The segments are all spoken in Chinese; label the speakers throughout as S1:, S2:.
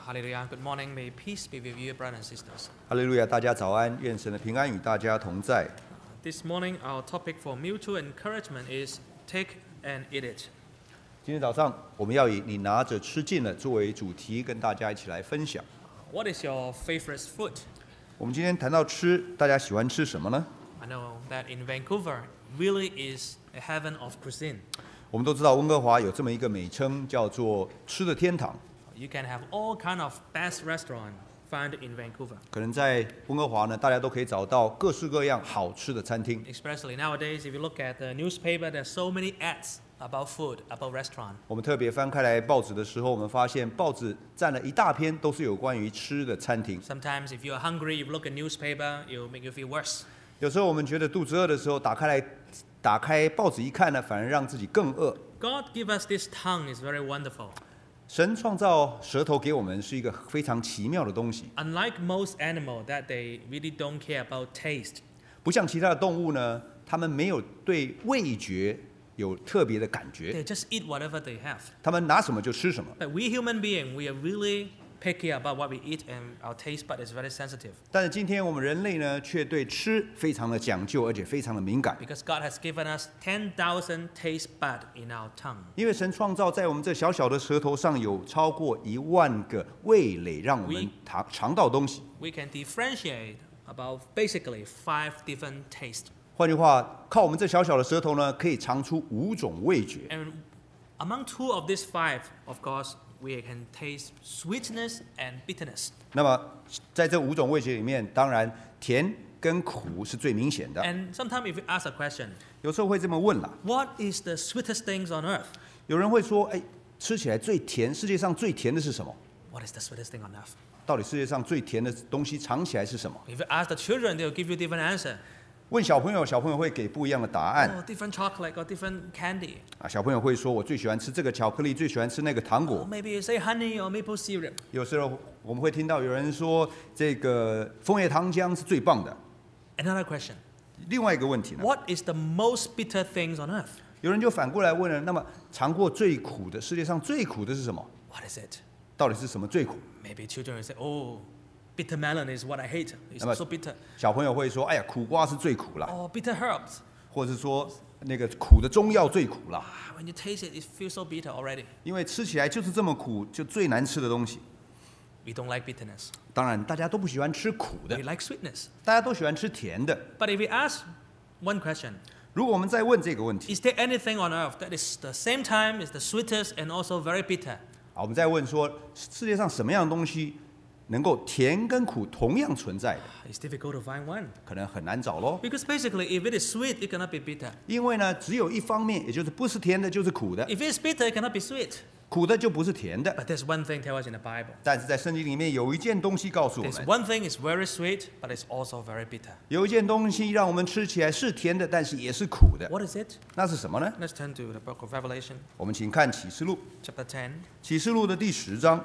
S1: Hallelujah. Good morning. May peace be with you, brothers and sisters.
S2: 哈利路亚，大家早安，愿神的平安与大家同在。
S1: This morning, our topic for mutual encouragement is take and eat it.
S2: 今天早上我们要以你拿着吃尽了作为主题，跟大家一起来分享。
S1: What is your favorite food?
S2: 我们今天谈到吃，大家喜欢吃什么呢？
S1: I know that in Vancouver really is a heaven of cuisine.
S2: 我们都知道温哥华有这么一个美称，叫做吃的天堂。
S1: You can have all kind of best restaurant found in Vancouver.
S2: 可能在温哥华呢，大家都可以找到各式各样好吃的餐厅。
S1: Especially nowadays, if you look at the newspaper, there's so many ads about food, about restaurant.
S2: 我们特别翻开来报纸的时候，我们发现报纸占了一大篇，都是有关于吃的餐厅。
S1: Sometimes if you're hungry, you look at newspaper, it'll make you feel worse.
S2: 有时候我们觉得肚子饿的时候，打开报纸一看呢，反而让自己更饿。
S1: God give us this tongue is very wonderful.
S2: 神创造舌头给我们是一个非常奇妙的东西，
S1: Unlike most animal that they really don't care about taste.
S2: 不像其他的动物呢，它们没有对味觉有特别的感觉，
S1: They just eat whatever they have.
S2: 它们拿什么就吃什么。
S1: But we human beings, we are really picky about what we eat, and our taste bud is very sensitive.
S2: 但是今天我们人类呢，却对吃非常的讲究，而且非常的敏感，
S1: Because God has given us 10,000 taste bud in our tongue.
S2: 因为神创造在我们这小小的舌头上有超过10000个味蕾，让我们尝到东西。
S1: We can differentiate about basically 5 different tastes.
S2: 换句话，靠我们这小小的舌头呢，可以尝出5种味觉。
S1: And among 2 of these 5, of course, we can taste sweetness and bitterness.
S2: 那么在这5种味觉里面，当然甜跟苦是最明显的。
S1: And sometimes if you ask a question,
S2: 有时候会这么问啦，
S1: what is the sweetest things on earth?
S2: 有人会说，哎，吃起来最甜，世界上最甜的是什么？
S1: What is the sweetest thing on earth?
S2: 到底世界上最甜的东西尝起来是什么？
S1: If you ask the children, they'll give you different answer.
S2: 问小朋友，小朋友会给不一样的答案。
S1: Oh, different chocolate or different candy.
S2: 小朋友会说，我最喜欢吃这个巧克力，最喜欢吃那个糖
S1: Or
S2: 果。
S1: maybe you say honey or maple syrup.
S2: 有时候我们会听到有人说，这个枫叶糖浆是最棒的。
S1: Another question.
S2: 另外一个问题呢，
S1: What is the most bitter things on earth?
S2: 有人就反过来问了，那么尝过最苦的，世界上最苦的是什么？
S1: What is it?
S2: 到底是什么最苦？
S1: Maybe children will say, oh, bitter melon is what I hate. It's
S2: But-
S1: so bitter.
S2: 小朋友会说，哎呀，苦瓜是最苦啦，
S1: Or bitter herbs.
S2: 或者是说那个苦的中药最苦啦，
S1: When you taste it, it feels so bitter already.
S2: 因为吃起来就是这么苦，就最难吃的东西。
S1: We don't like bitterness.
S2: 当然，大家都不喜欢吃苦的
S1: We，like sweetness.
S2: 大家都喜欢吃甜的。
S1: But if we ask one question,
S2: 如果我们再问这个问题，
S1: is there anything on earth that is the same time is the sweetest and also very bitter?
S2: 我们再问说，世界上什么样的东西能够甜跟苦同样存在的？
S1: It's difficult to find one.
S2: 可能很难找咯。
S1: Because basically, if it is sweet, it cannot be bitter.
S2: 因为呢，只有一方面，也就是不是甜的，就是苦的，
S1: If it's bitter, it cannot be sweet.
S2: 苦的就不是甜的。
S1: But there's one thing tell us in the Bible.
S2: 但是在圣经里面有一件东西告诉我
S1: There's
S2: 们，
S1: one thing is very sweet, but it's also very bitter.
S2: 有一件东西让我们吃起来是甜的，但是也是苦的。
S1: What is it?
S2: 那是什么呢？
S1: Let's turn to the book of Revelation,
S2: 我们请看启示录，
S1: chapter 10,
S2: 启示录的第10章，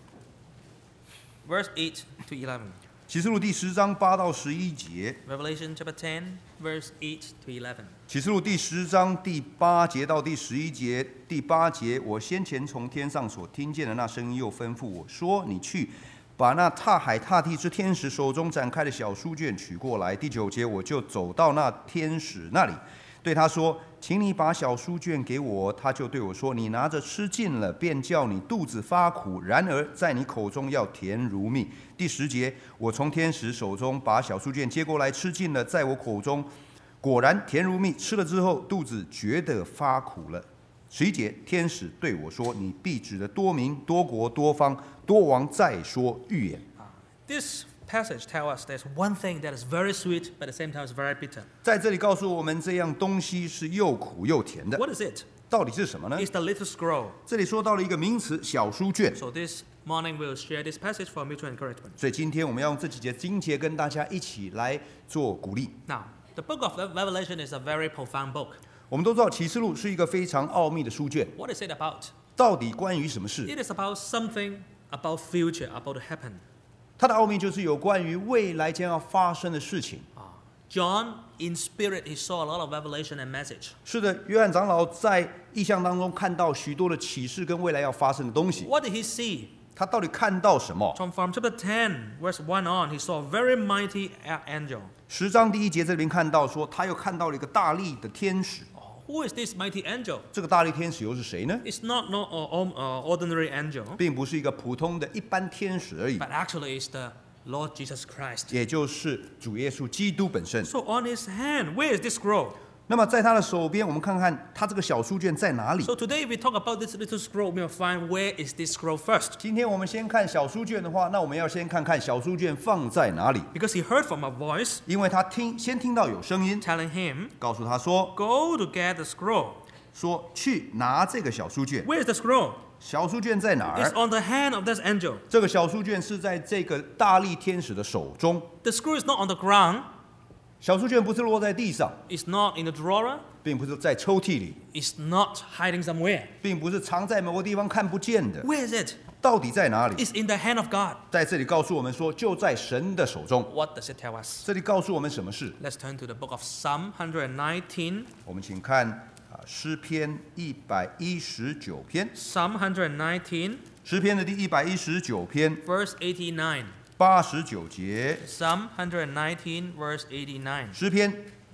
S1: verse 8 to 11.
S2: 启示录第10章8到11节，
S1: Revelation chapter 10, verse 8 to 11.
S2: 启示录第10章第8节到第11节。第8节，我先前从天上所听见的那声音又吩咐我说：“你去，把那踏海踏地之天使手中展开的小书卷取过来。”第9节，我就走到那天使那里，对他说：“请你把小书卷给我。”他就对我说：“你拿着吃尽了，便叫你肚子发苦；然而在你口中要甜如蜜。”第10节，我从天使手中把小书卷接过来，吃尽了，在我口中果然甜如蜜。吃了之后，肚子觉得发苦了。11节，天使对我说：“你必指着多民、多国、多方、多王再说预言。”
S1: This passage tells us there's one thing that is very sweet, but at the same time is very bitter.
S2: 在这里告诉我们，这样东西是又苦又甜的，
S1: What is it?
S2: 到底是什么呢？
S1: It's the little scroll.
S2: 这里说到了一个名词——小书卷。
S1: So this morning we'll share this passage for mutual encouragement.
S2: 所以今天我们要用这几节经节跟大家一起来做鼓励。
S1: Now, the book of Revelation is a very profound book.
S2: 我们都知道启示录是一个非常奥秘的书卷，
S1: What is it about?
S2: 到底关于什么事？
S1: It is about something about future, about to happen.
S2: 它的奥秘就是有关于未来将要发生的事情。
S1: John, in spirit, he saw a lot of revelation and message.
S2: 是的，约翰长老在异象当中看到许多的启示跟未来要发生的东西。
S1: What did he see?
S2: 他到底看到什么？
S1: From chapter 10, verse 1 on, he saw a very mighty angel.
S2: 10章第1节这边看到说，他又看到了一个大力的天使。
S1: Who is this mighty angel?
S2: 这个大力天使又是谁呢？
S1: It's not ordinary angel,
S2: 并不是一个普通的一般天使而已，
S1: but actually it's the Lord Jesus Christ.
S2: 也就是主耶稣基督本身。
S1: So on his hand, where is this scroll?
S2: 那么在他的手边，我们看看他这个小书卷在哪里。
S1: So today we talk about this little scroll. We will find where is this scroll first.
S2: 今天我们先看小书卷的话，那我们要先看看小书卷放在哪里，
S1: Because he heard from a voice
S2: 因为他先听到有声音
S1: telling him,
S2: 告诉他说
S1: go to get the scroll.
S2: 去拿这个小书卷。
S1: Where is the scroll?
S2: 小书卷在哪
S1: It's
S2: 儿？
S1: on the hand of this angel.
S2: 这个小书卷是在这个大力天使的手中。
S1: The scroll is not on the ground.
S2: 小书卷不是落在地上，
S1: It's not in the drawer.
S2: 并不是在抽屉里，
S1: It's not hiding somewhere.
S2: 并不是藏在某个地方看不见的。
S1: Where is it?
S2: 到底在哪里？
S1: It's in the hand of God.
S2: 在这里告诉我们说，就在神的手中。
S1: What does it tell us?
S2: 这里告诉我们什么事？
S1: Let's turn to the book of Psalm 119.
S2: 我们请看诗篇119篇，
S1: Psalm 119,
S2: 诗篇的第119篇
S1: verse 89.
S2: 89节，
S1: Psalm 119, verse 89.
S2: 诗篇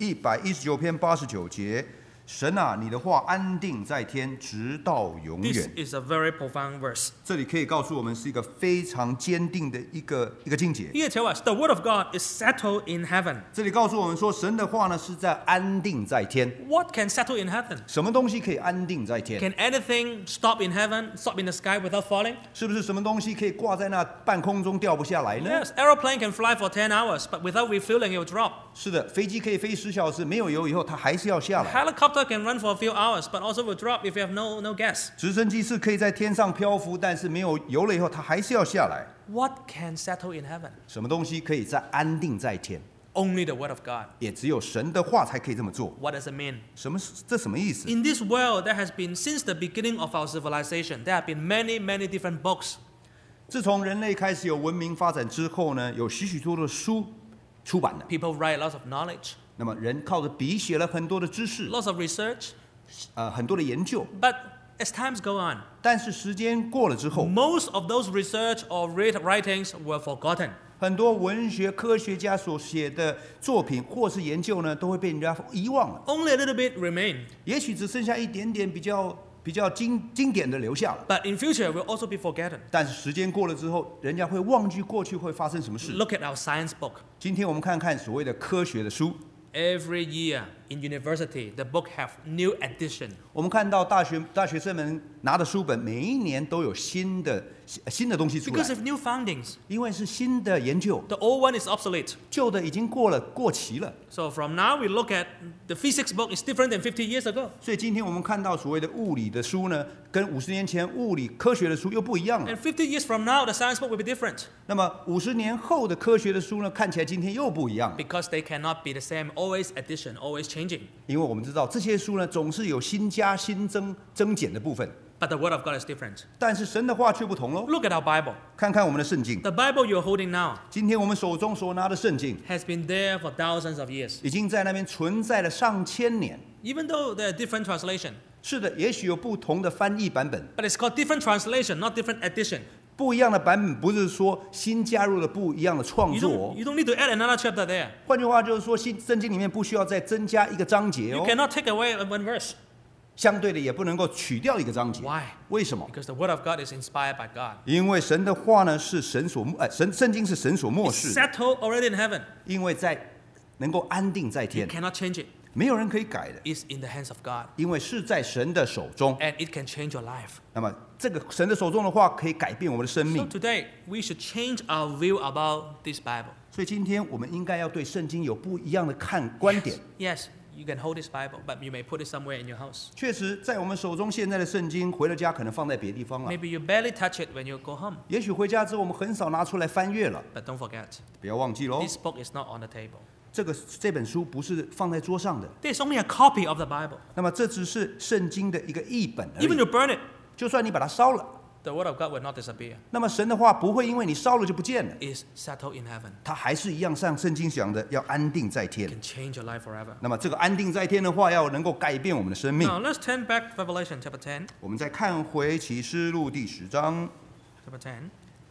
S2: 119篇89节，神啊，你的话安定在天，直到永
S1: This
S2: 远。
S1: is a very profound verse.
S2: 这里可以告诉我们是一个非常坚定的一个境界。
S1: Here tell us the word of God is settled in heaven.
S2: 这里告诉我们说，神的话呢是在安定在天。
S1: What can settle in heaven?
S2: 什么东西可以安定在天？
S1: Can anything stop in heaven, stop in the sky without falling?
S2: 是不是什么东西可以挂在那半空中掉不下来呢？
S1: Yes, aeroplane can fly for 10 hours, but without refueling, it will drop.
S2: 是的，飞机可以飞10小时，没有油以后它还是要下来。
S1: Helicopter can run for a few hours, but also will drop if you have no gas.
S2: 直升机是可以在天上漂浮，但是没有油了以后，它还是要下来。
S1: What can settle in heaven?
S2: 什么东西可以在安定在天？
S1: Only the word of God.
S2: 也只有神的话才可以这么做。
S1: What does it mean?
S2: 这什么意思？
S1: In this world, there has been, since the beginning of our civilization, there have been many, many different books.
S2: 自从人类开始有文明发展之后呢，有许许多多的书出版了。
S1: People write lots of knowledge,
S2: 那么人靠着笔写了很多的知识，
S1: lots of research.
S2: 很多的研究。
S1: But as times go on,
S2: 但是时间过了之后，
S1: most of those research or writings were forgotten.
S2: 很多文学科学家所写的作品或是研究呢，都会被人家遗忘了。
S1: Only a little bit remain.
S2: 也许只剩下一点点比较经典的留下了。
S1: But in future, will also be forgotten.
S2: 但是时间过了之后，人家会忘记过去会发生什么事。
S1: Look at our science book.
S2: 今天我们看看所谓的科学的书，
S1: Every year in university, the book have new edition.
S2: 我们看到大学生们拿的书本，每一年都有新的东西出
S1: Because
S2: 来，
S1: of new findings.
S2: 因为是新的研究，
S1: The old one is obsolete.
S2: 旧的已经过期了。
S1: So from now, we look at the physics book is different than 50 years ago.
S2: 所以今天我们看到所谓的物理的书呢，跟50年前物理科学的书又不一样了。
S1: And 50 years from now, the science book will be different.
S2: 那么50年后的科学的书呢，看起来今天又不一样了，
S1: Because they cannot be the same, always addition, always changing.
S2: 因为我们知道这些书呢总是有新加、新增减的部分，
S1: But the word of God is different.
S2: 但是神的话却不同喽。
S1: Look at our Bible.
S2: 看看我们的圣经，
S1: The Bible you're holding now
S2: 今天我们手中所拿的圣经，
S1: has been there for thousands of years.
S2: 已经在那边存在了上千年。
S1: Even though there are different translation,
S2: 是的，也许有不同的翻译版本，
S1: but it's called different translation, not different addition.
S2: 不一样的版本不是说新加入了不一样的创
S1: You
S2: 作
S1: don't,
S2: 哦。
S1: you don't need to add another chapter there.
S2: 换句话就是说，圣经里面不需要再增加一个章节
S1: You
S2: 哦，
S1: cannot take away one verse.
S2: 相对的也不能够取掉一个章节。
S1: Why?
S2: 为什么？
S1: Because the word of God is inspired by God.
S2: 因为神的话呢是圣经是神所漠
S1: It's
S2: 视的，
S1: settled already in heaven.
S2: 因为能够安定在
S1: You
S2: 天，
S1: cannot change it.
S2: 没有人可以改的，
S1: It's in the hands of God.
S2: 因为是在神的手中。
S1: And it can change your life.
S2: 那么这个神的手中的话，可以改变我们的生
S1: So
S2: 命。
S1: today, we should change our view about this Bible.
S2: 所以今天我们应该要对圣经有不一样的观点。
S1: Yes, you can hold this Bible, but you may put it somewhere in your house.
S2: 确实，在我们手中现在的圣经，回了家可能放在别的地方了。
S1: Maybe you barely touch it when you go home.
S2: 也许回家之后，我们很少拿出来翻阅了。
S1: But don't forget,
S2: 不要忘记喽，
S1: this book is not on the table.
S2: 这本书不是放在桌上的。
S1: There's only a copy of the Bible.
S2: 那么这只是圣经的一个译本而
S1: Even
S2: 已。
S1: you burn it,
S2: 就算你把它烧了，
S1: the word of God will not disappear.
S2: 那么神的话不会因为你烧了就不见了，
S1: It's settled in heaven.
S2: 它还是一样像圣经讲的，要安定在
S1: It
S2: 天。
S1: can change your life forever.
S2: 那么这个安定在天的话，要能够改变我们的生命。
S1: Now let's turn back to Revelation chapter 10.
S2: 我们再看回启示录第10章，
S1: Chapter 10.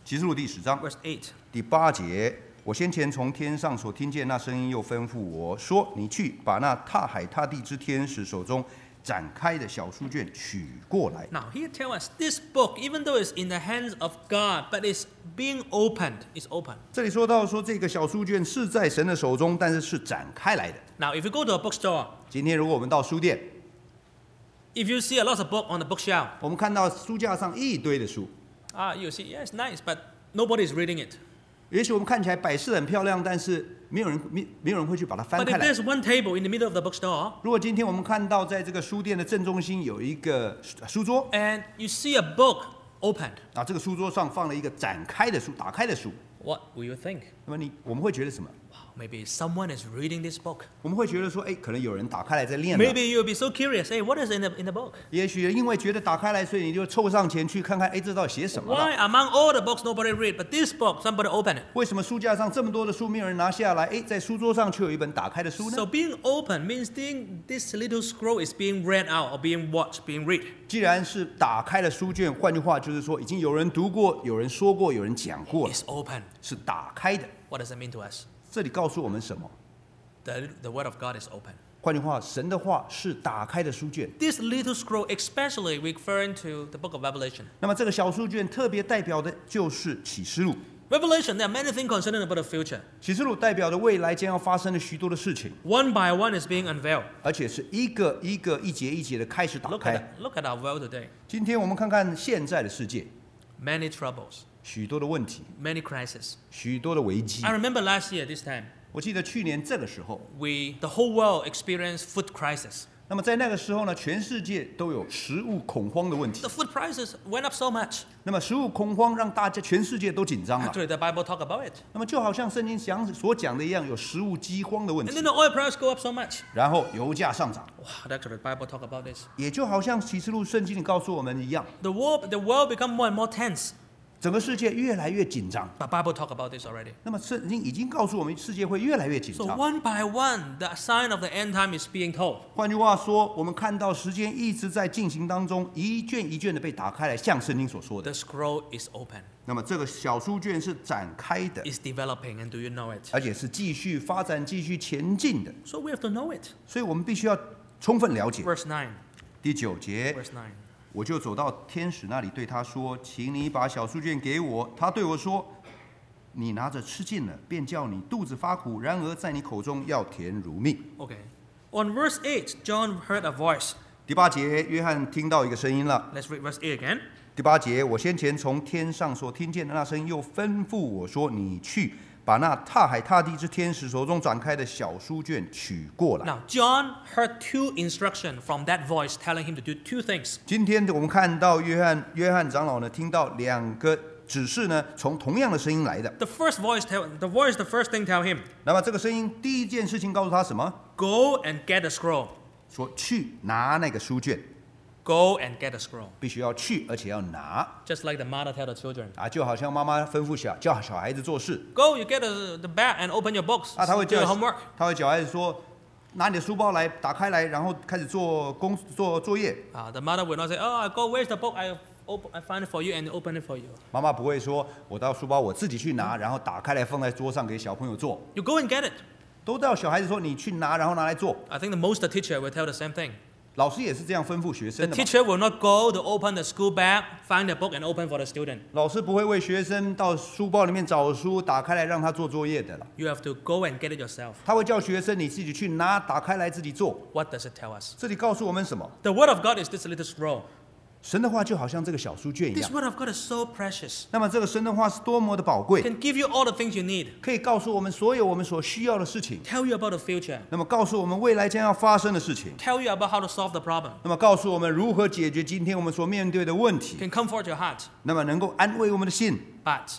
S2: 启示录第10章
S1: verse 8.
S2: 第8节，我先前从天上所听见那声音，又吩咐我说：“你去，把那踏海踏地之天使手中展开的小书卷取过来。”
S1: Now, here tell us this book, even though it's in the hands of God, but it's being opened. It's open.
S2: 这里说到说这个小书卷是在神的手中，但是是展开来的。
S1: Now, if you go to a bookstore,
S2: 今天如果我们到书店，
S1: if you see a lot of book on the bookshelf,
S2: 我们看到书架上一堆的书，
S1: you see, yeah, it's nice, but nobody is reading it.
S2: 也许我们看起来摆设很漂亮，但是没有人会去把它翻
S1: But
S2: 开
S1: if
S2: 来。
S1: there's one table in the middle of the bookstore,
S2: 如果今天我们看到在这个书店的正中心有一个书桌，
S1: and you see a book opened,
S2: 啊，这个书桌上放了一个展开的书、打开的书，
S1: what will you think?
S2: 那么我们会觉得什么？
S1: Wow, maybe someone is reading this book.
S2: 我们会觉得说，哎，可能有人打开来在念了。
S1: Maybe you'll be so curious, hey, what is in the book?
S2: 也许因为觉得打开来，所以你就凑上前去看看，哎，这到底写什么了？
S1: Why among all the books nobody read, but this book somebody opened it?
S2: 为什么书架上这么多的书没有人拿下来？哎，在书桌上却有一本打开的书呢？
S1: So being open means this little scroll is being read out or being watched, being read.
S2: 既然是打开了书卷，换句话就是说，已经有人读过、有人说过、有人讲过了，
S1: It's open.
S2: 是打开的。
S1: What does it mean to us?
S2: 这里告诉我们什么？
S1: The word of God is open.
S2: 换句话，神的话是打开的书卷。
S1: This little scroll especially referring to the book of Revelation.
S2: 那么这个小书卷特别代表的就是启示录。
S1: Revelation, there are many things concerning about the future.
S2: 启示录代表的未来将要发生的许多的事情，
S1: One by one is being unveiled.
S2: 而且是一个一个、一节一节的开始打
S1: Look
S2: 开。
S1: at our world today.
S2: 今天我们看看现在的世界，
S1: Many troubles,
S2: 许多的问题，
S1: many crises.
S2: 许多的危机
S1: I。remember last year this time,
S2: 我记得去年这个时候，
S1: the whole world experienced food crisis.
S2: 那么在那个时候呢，全世界都有食物恐慌的问题
S1: The。food prices went up so much.
S2: 那么食物恐慌让大家全世界都紧张了。
S1: Actually, the Bible talk about it.
S2: 那么就好像圣经所讲的一样，有食物饥荒的问
S1: And
S2: 题
S1: then，the oil price go up so much.
S2: 然后油价上涨，
S1: Wow, actually, the Bible talk about this.
S2: 也就好像启示录圣经里告诉我们一样，
S1: The world become more and more tense.
S2: 整个世界越来越紧张。
S1: But Bible talk about this already.
S2: 那么圣经已经告诉我们，世界会越来越紧
S1: So
S2: 张。
S1: one by one, the sign of the end time is being told.
S2: 换句话说，我们看到时间一直在进行当中，一卷一卷的被打开来，像圣经所说的。
S1: The scroll is open,
S2: 那么这个小书卷是展开的，
S1: is developing, and do you know it?
S2: 而且是继续发展、继续前进的，
S1: So we have to know it.
S2: 所以我们必须要充分了解。
S1: Verse 9.
S2: 第9节，
S1: Verse 9.
S2: 我就走到天使那里，对他说：“请你把小书卷给我。”他对我说：“你拿着吃尽了，便叫你肚子发苦；然而在你口中要甜如蜜。”
S1: Okay. On verse 8, John heard a voice.
S2: 第8节，约翰听到一个声音了。
S1: Let's read verse 8 again.
S2: 第8节，我先前从天上所听见的那声音，又吩咐我说：“你去，把那踏海踏地之天使手中展开的小书卷取过来。”
S1: Now, John heard two instructions from that voice telling him to do two things.
S2: 今天我们看到约翰长老呢，听到2个指示呢，从同样的声音来的。
S1: The first the first thing tell him,
S2: 那么这个声音第一件事情告诉他什么？
S1: go and get a scroll.
S2: 说去拿那个书卷，
S1: Go and get a scroll.
S2: 必须要去，而且要拿
S1: Just like the mother tell the children.
S2: 啊，就好像妈妈吩咐叫小孩子做事
S1: Go, you get the bag and open your books.
S2: 啊，他会
S1: Do your
S2: 叫
S1: homework.
S2: 小孩子说，拿你的书包来，打开来，然后开始做作业。
S1: The mother will not say, oh, go, where's the book? I find it for you and open it for you.
S2: 妈妈不会说，我到书包我自己去拿，然后打开来放在桌上给小朋友做，
S1: You go and get it.
S2: 都叫小孩子说你去拿，然后拿来做。
S1: I think the most the teacher will tell the same thing.
S2: 老师也是这样吩咐学
S1: The
S2: 生的嘛。
S1: teacher will not go to open the school bag, find the book and open for the student.
S2: 老师不会为学生到书包里面找书，打开来让他做作业的了。
S1: You have to go and get it yourself.
S2: 他会叫学生你自己去拿，打开来自己做。
S1: What does it tell us?
S2: 这里告诉我们什么？
S1: The word of God is this little scroll.
S2: 神的话就好像这个小书卷一
S1: This
S2: 样。
S1: word of God is so precious.
S2: 那么这个神的话是多么的宝
S1: It
S2: 贵，
S1: can give you all the things you need.
S2: 可以告诉我们所有我们所需要的事情，
S1: Tell you about the future.
S2: 那么告诉我们未来将要发生的事情，
S1: Tell you about how to solve the problem.
S2: 那么告诉我们如何解决今天我们所面对的问题，
S1: Can comfort your heart.
S2: 那么能够安慰我们的心。
S1: But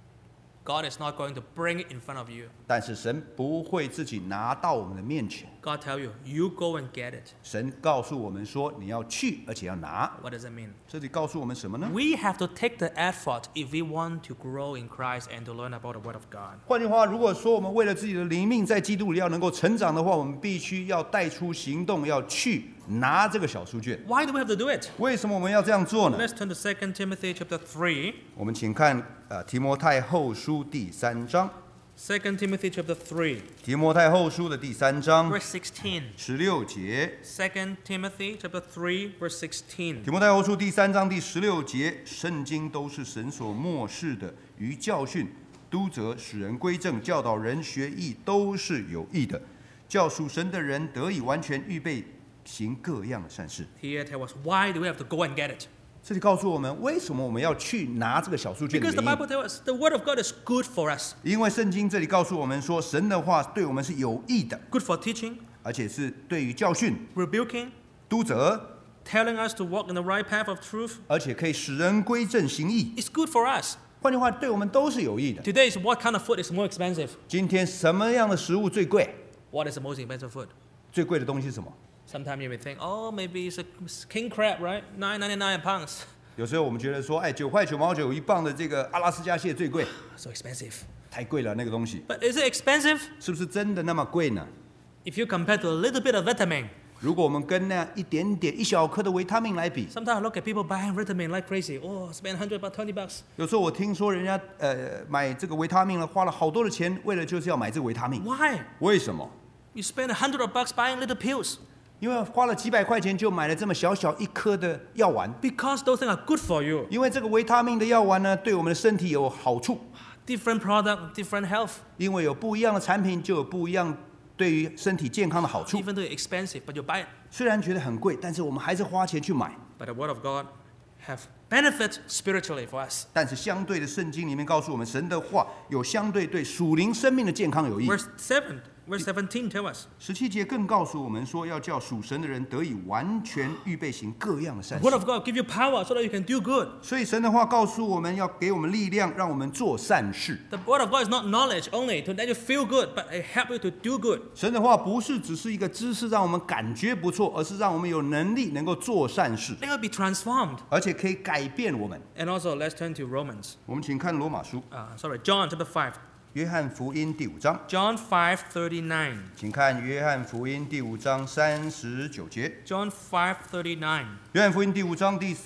S1: God is not going to bring it in front of you.
S2: 但是神不会自己拿到我们的面前，
S1: God tell you, you go and get it.
S2: 神告诉我们说你要去，而且要拿。
S1: What does it mean?
S2: 这里告诉我们什么呢？
S1: We have to take the effort if we want to grow in Christ and to learn about the Word of God.
S2: 换句话，如果说我们为了自己的灵命在基督里要能够成长的话，我们必须要带出行动，要去， 拿这个小书卷。
S1: Why do we have to do it?
S2: 为什么我们要这样做呢？
S1: Let's turn to 2 Timothy chapter 3.
S2: 我们请看提摩太后书第3章，
S1: 2 Timothy chapter 3,
S2: 提摩太后书的第3章
S1: verse 16.
S2: 16节。
S1: 2 Timothy chapter 3, verse 16.
S2: 提摩太后书第3章第16节，圣经都是神所默示的，于教训、督责、使人归正、教导人学义，都是有益的，叫属神的人得以完全预备行各样的善事。
S1: Here tell us, why do we have to go and get it?
S2: 这里告诉我们，为什么我们要去拿这个小书卷的
S1: Because the
S2: 原因。
S1: Bible tells us the Word of God is good for us.
S2: 因为圣经这里告诉我们说，神的话对我们是有益的，
S1: Good for teaching,
S2: 而且是对于教训、
S1: rebuking,
S2: 督责，
S1: telling us to walk in the right path of truth.
S2: 而且可以使人归正行义。
S1: It's good for us.
S2: 换句话，对我们都是有益的。
S1: Today is what kind of food is more expensive?
S2: 今天什么样的食物最贵？
S1: What is the most expensive food?
S2: 最贵的东西是什么？
S1: Sometimes you may think, oh, maybe it's a king crab, right? $9.99 pounds.
S2: 有时候我们觉得说，9块9毛9一磅的这个阿拉斯加蟹最贵，
S1: So expensive.
S2: 太贵了那个东西，
S1: But is it expensive?
S2: 是不是真的那么贵呢？
S1: If you compare to a little bit of vitamin,
S2: 如果我们跟那一点点一小颗的维他命来比，
S1: sometimes I look at people buying vitamin like crazy. Oh, spend $100, $20.
S2: 有时候我听说人家买这个维他命了，花了好多的钱，为了就是要买这个维他命。
S1: Why?
S2: 为什么？
S1: You spend $100 buying little pills
S2: 因为花了几百块钱就买了这么小小一颗的药丸，
S1: because those things are good for you.
S2: 因为这个维他命的药丸呢，对我们的身体有好处。
S1: Different product, different health.
S2: 因为有不一样的产品，就有不一样对于身体健康的好处。
S1: Even though it's expensive, but you buy it.
S2: 虽然觉得很贵，但是我们还是花钱去买。
S1: But the Word of God have benefit spiritually for us.
S2: 但是相对的，圣经里面告诉我们，神的话有相对对属灵生命的健康有益。
S1: Verse 17 tell us.
S2: 17节更告诉我们说，要叫属神的人得以完全预备行各样的善
S1: The Word
S2: 事。
S1: of God give you power so that you can do good.
S2: 所以神的话告诉我们要给我们力量，让我们做善事。
S1: The Word of God is not knowledge only to let you feel good, but it help you to do good.
S2: 神的话不是只是一个知识让我们感觉不错，而是让我们有能力能够做善事，
S1: Let you be transformed.
S2: 而且可以改变我们。
S1: And also, let's turn to Romans.
S2: John 马书，
S1: John chapter 5.
S2: 约翰福音第5章，
S1: John 5:39.
S2: 请看约翰福音第5章39节。
S1: John 5:39.
S2: 约翰福音第5章第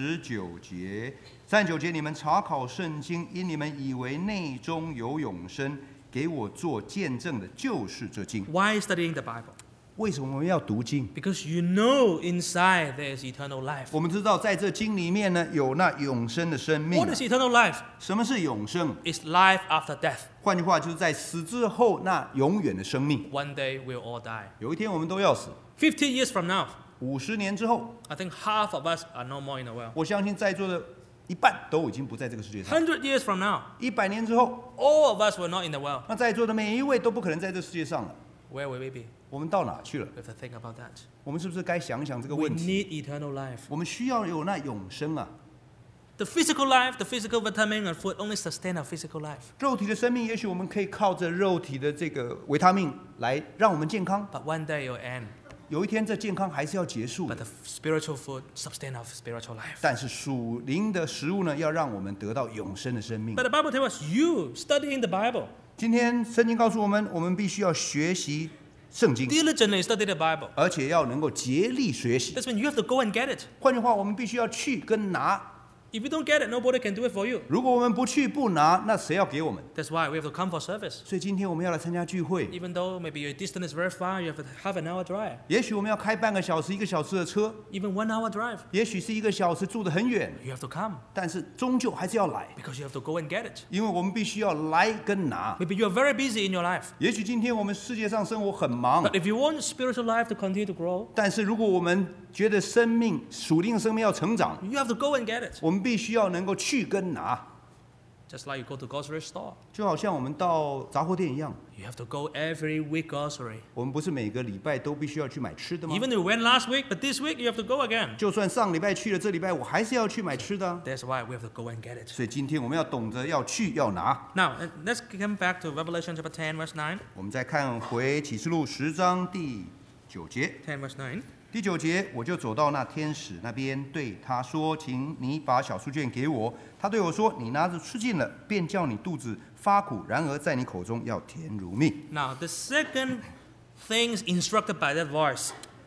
S2: 39节，39节，你们查考圣经，因你们以为内中有永生，给我做见证的就是这经。
S1: Why studying the Bible?
S2: 为什么我们要读经？
S1: Because you know inside there is eternal life.
S2: 我们知道在这经里面呢，有那永生的生命
S1: What is eternal life?
S2: 什么是永生？
S1: It's life after death.
S2: 换句话，就是在死之后那永远的生命。
S1: One day we'll all die.
S2: 有一天我们都要死。
S1: 50 years from now,
S2: 50年之后，
S1: I think half of us are no more in the world.
S2: 我相信在座的一半都已经不在这个世界上。
S1: 100 years from now,
S2: 100年之后，
S1: all of us were not in the world.
S2: 那在座的每一位都不可能在这世界上了。
S1: Where will we be?
S2: 我们到哪去了？
S1: We have to think about that.
S2: 我们是不是该想想这个
S1: We
S2: 问题？
S1: need eternal life.
S2: 我们需要有那永生啊！
S1: The physical life, the physical vitamin and food only sustain our physical life.
S2: 肉体的生命，也许我们可以靠着肉体的这个维他命来让我们健康。
S1: But one day it'll end.
S2: 有一天，这健康还是要结束
S1: But
S2: 的。
S1: the spiritual food sustain our spiritual life.
S2: 但是属灵的食物呢，要让我们得到永生的生命
S1: But。the Bible tells us, you studying the Bible,
S2: 今天圣经告诉我们，我们必须要学习圣经，
S1: diligently study the Bible.
S2: 而且要能够竭力学习。
S1: That's when you have to go and get it.
S2: 换句话，我们必须要去跟拿。
S1: If you don't get it, nobody can do it for you.
S2: 如果我们不去不拿，那谁要给我们？
S1: That's why we have to come for service.
S2: 所以今天我们要来参加聚会。
S1: Even though maybe your distance is very far, you have a half an hour drive.
S2: 也许我们要开半个小时、1个小时的车，
S1: Even 1 hour drive.
S2: 也许是1个小时，住得很远，
S1: You have to come
S2: 但是终究还是要来，
S1: because you have to go and get it.
S2: 因为我们必须要来跟拿。
S1: Maybe you are very busy in your life.
S2: 也许今天我们世界上生活很忙，
S1: But if you want spiritual life to continue to grow,
S2: 但是如果我们觉得生命属灵的生命要成长，
S1: you have to go and get it.
S2: 我们必须要能够去跟拿，
S1: Just like you go to grocery store.
S2: 就好像我们到杂货店一样，
S1: You have to go every week grocery.
S2: 我们不是每个礼拜都必须要去买吃的吗？
S1: Even you went last week, but this week you have to go again.
S2: 就算上礼拜去了，这礼拜我还是要去买吃的啊。
S1: That's why we have to go and get it.
S2: 所以今天我们要懂得要去要拿。
S1: Now, let's come back to Revelation chapter 10, verse 9.
S2: 我们再看回启示录10章第9节。
S1: 10, verse 9.
S2: 第9节，我就走到那天使那边，对他说：“请你把小书卷给我。”他对我说：“你拿着吃尽了，便叫你肚子发苦；然而在你口中要甜如蜜。”
S1: Now, the second thing instructed by that voice,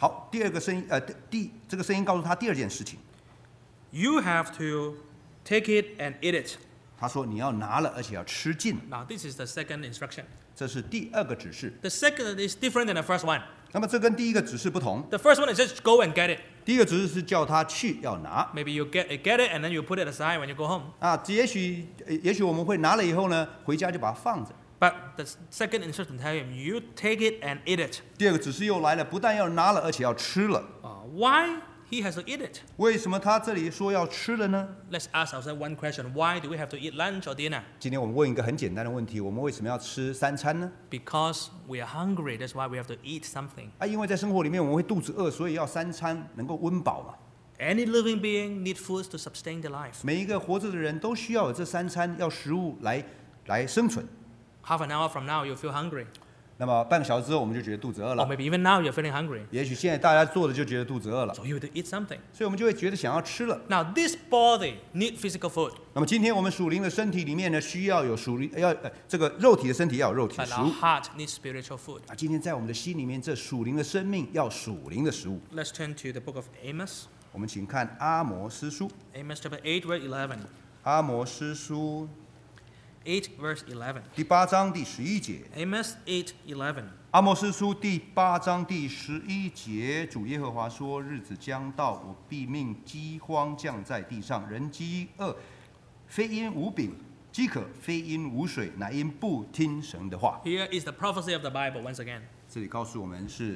S2: 好，第二个声音，这个声音告诉他第二件事情，
S1: You have to take it and eat it.
S2: 他说你要拿了，而且要吃尽。
S1: Now, this is the second instruction.
S2: 这是第二个指示。
S1: The second is different than the first one.
S2: 那么这跟第一个指示不同。
S1: The first one is just go and get it.
S2: 第一个指示是叫他去要拿
S1: Maybe you get it and then you put it aside when you go home.
S2: 啊，也许我们会拿了以后呢，回家就把它放着。
S1: But the second instruction tells him, you take it and eat it.
S2: 第二个指示又来了，不但要拿了，而且要吃了。
S1: Why he has to eat it?
S2: 为什么他这里说要吃了呢？
S1: Let's ask ourselves one question. Why do we have to eat lunch or dinner?
S2: 今天我们问一个很简单的问题：我们为什么要吃三餐呢？
S1: Because we are hungry. That's why we have to eat something.
S2: 啊，因为在生活里面我们会肚子饿，所以要三餐能够温饱嘛。
S1: Any living being needs food to sustain their life.
S2: 每一个活着的人都需要有这三餐，要食物来生存。
S1: Half an hour from now, you feel hungry.
S2: 那么半个小时之后，我们就觉得肚子饿
S1: Or
S2: 了。
S1: maybe even now, you're feeling hungry.
S2: 也许现在大家做的就觉得肚子饿了，
S1: So you have to eat something.
S2: 所以我们就会觉得想要吃了。
S1: Now, this body needs physical food.
S2: 那么今天我们属灵的身体里面呢，需要有属灵这个肉体的身体要有肉体的
S1: But
S2: 食
S1: our
S2: 物
S1: heart needs spiritual food.
S2: 啊。今天在我们的心里面，这属灵的生命要属灵的食物。
S1: Let's turn to the book of Amos.
S2: 我们请看阿摩司书，
S1: Amos chapter 8, verse 11.
S2: 阿摩司书
S1: 8, verse 11.
S2: 第8章第11节。
S1: Amos 8, 11.
S2: 阿摩司书第8章第11节，主耶和华说：“日子将到，我必命饥荒降在地上，人饥饿，非因无饼；饥渴，非因无水，乃因不听神的话。”
S1: Here is the prophecy of the Bible once again.
S2: 这里告诉我们是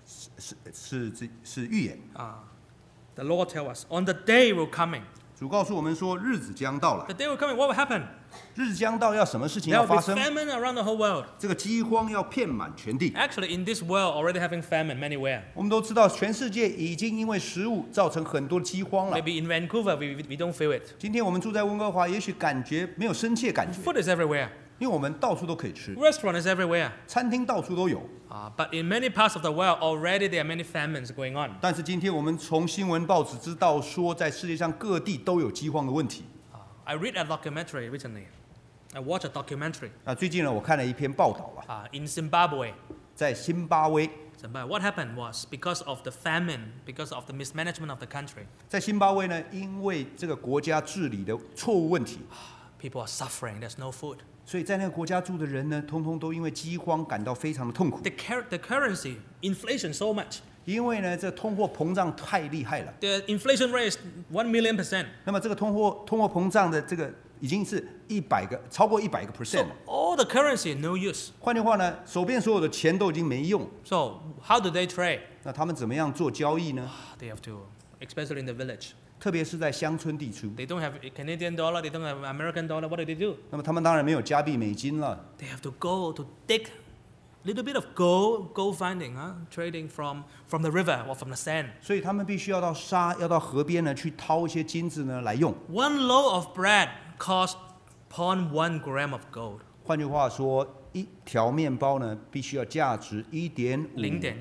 S2: 预言。
S1: The Lord tells us, on the day will coming.
S2: 主告诉我们说，日子将到了
S1: The。day will coming, what will happen?
S2: 日子将到，要什么事情
S1: There
S2: 要
S1: will be
S2: 发生？
S1: famine around the whole world.
S2: 这个饥荒要遍满全地。
S1: Actually, in this world, already having famine anywhere.
S2: 我们都知道，全世界已经因为食物造成很多的饥荒了。
S1: Maybe in Vancouver, we don't feel it.
S2: 今天我们住在温哥华，也许感觉没有深切感觉，
S1: Food is everywhere.
S2: 因为我们到处都可以吃，
S1: Restaurant is everywhere.
S2: 餐厅到处都有。
S1: But in many parts of the world, already there are many famines going on.
S2: 但是今天我们从新闻报纸知道说，在世界上各地都有饥荒的问题。
S1: I read a documentary recently. I watched a documentary
S2: 最近呢，我看了一篇报道啊，
S1: in Zimbabwe.
S2: 在辛巴威，
S1: What happened was because of the famine, because of the mismanagement of the country,
S2: 在辛巴威呢，因为这个国家治理的错误问题，
S1: people are suffering. There's no food.
S2: 所以在那个国家住的人呢，通通都因为饥荒感到非常的痛苦。
S1: The currency, inflation so much.
S2: 因为呢，这通货膨胀太厉害了。
S1: The inflation rate is 1,000,000%.
S2: 那么这个通货膨胀的这个已经是超过100%%
S1: So
S2: 了。
S1: all the currency no use.
S2: 换句话呢，手边所有的钱都已经没用。
S1: So how do they trade?
S2: 那他们怎么样做交易呢？
S1: They have to, especially in the village.
S2: 特别是在乡村地区，
S1: They don't have Canadian dollar. They don't have American dollar. What do?
S2: 那么他们当然没有加币美金了。
S1: They have to go to dig little bit of gold finding, trading from the river or from the sand.
S2: 所以他们必须要到河边呢去掏一些金子呢来用。
S1: One loaf of bread costs 0.1 gram of gold.
S2: 换句话说，一条面包呢必须要价值0.15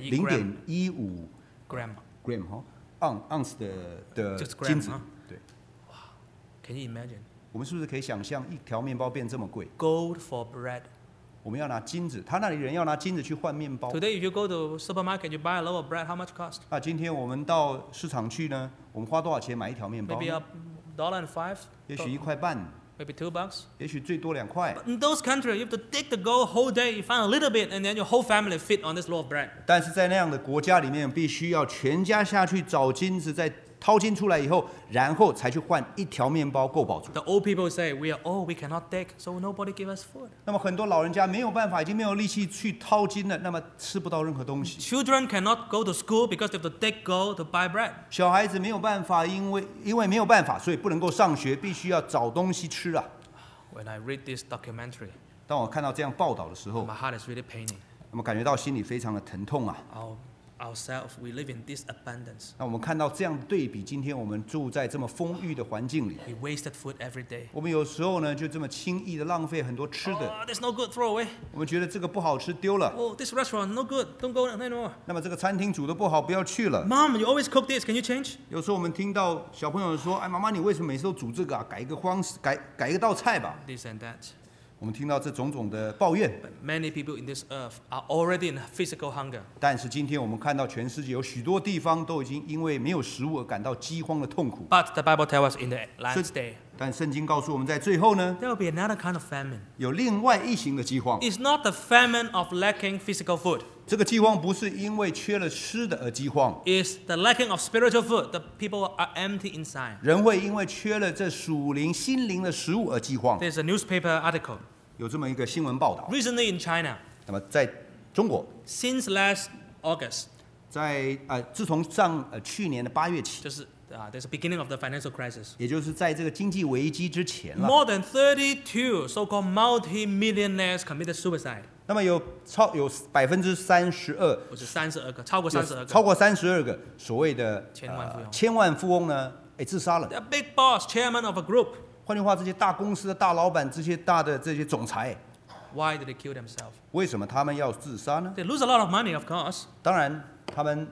S1: gram.
S2: gram 盎司的
S1: Just gram，
S2: 金子。 对，
S1: Can you imagine?
S2: 我们是不是可以想象一条面包变这么贵？
S1: Gold for bread.
S2: 我们要拿金子，他那里人要拿金子去换面包。
S1: Today, if you go to supermarket, you buy a loaf of bread. How much cost?
S2: 今天我们到市场去呢，我们花多少钱买一条面包
S1: Maybe
S2: 呢？
S1: $1.05.
S2: 也许1块半，
S1: Maybe $2.
S2: 也许最多2块。
S1: But in those countries, you have to dig the gold whole day. You find a little bit, and then your whole family feed on this loaf of bread.
S2: 但是在那样的国家里面，必须要全家下去找金子，再掏金出来以后，然后才去换一条面包够饱足。
S1: The old people say, we are old, we cannot dig, so nobody give us food.
S2: 那么很多老人家没有办法，已经没有力气去掏金了，那么吃不到任何东西。
S1: Children cannot go to school because they have to dig gold to buy bread.
S2: 小孩子没有办法，因为没有办法，所以不能够上学，必须要找东西吃啊。
S1: When I read this documentary,
S2: 当我看到这样报道的时候，
S1: my heart is really paining.
S2: 那么感觉到心里非常的疼痛啊。
S1: Ourselves, we live in this abundance.
S2: 那我们看到这样的对比，今天我们住在这么丰裕的环境里，
S1: We wasted food every day.
S2: 我们有时候呢就这么轻易的浪费很多吃的，
S1: Oh, there's no good, throw away.
S2: 我们觉得这个不好吃丢了，
S1: Oh, this restaurant, no good, don't go anymore.
S2: 那么这个餐厅煮的不好，不要去了。
S1: Mom, you always cook this, can you change?
S2: 有时候我们听到小朋友说：“哎，妈妈，你为什么每次都煮这个啊？改一个道菜吧。
S1: This and that. ”
S2: 我们听到这种种的抱怨，
S1: But many people in this earth are already in physical hunger.
S2: 但是今天我们看到全世界有许多地方都已经因为没有食物而感到饥荒的痛苦。
S1: But the Bible tells us in the last day,
S2: 但圣经告诉我们，在最后呢，
S1: there will be another kind of famine.
S2: 有另外一型的饥荒。
S1: It's not the famine of lacking physical food.
S2: 这个饥荒不是因为缺了吃的而饥荒，
S1: It's the lacking of spiritual food. The people are empty inside.
S2: 人会因为缺了这属灵心灵的食物而饥荒。
S1: There's a newspaper article
S2: 有这么一个新闻报道。
S1: recently in China.
S2: 那么在中国，
S1: Since last August,
S2: 自从去年的8月起，
S1: there's a beginning of the financial crisis.
S2: 也就是在这个经济危机之前了。
S1: More than 32 so-called multi-millionaires committed suicide.
S2: 那么有32%，
S1: 不是32个，超过32个。
S2: 超过32个所谓的
S1: 千万富翁
S2: 千万富翁呢，自杀了。
S1: The big boss, chairman of a group.
S2: 换句话，这些大公司的大老板，这些大的这些总裁，
S1: Why did they kill themselves?
S2: 为什么他们要自杀呢？
S1: They lose a lot of money, of course.
S2: 当然，他们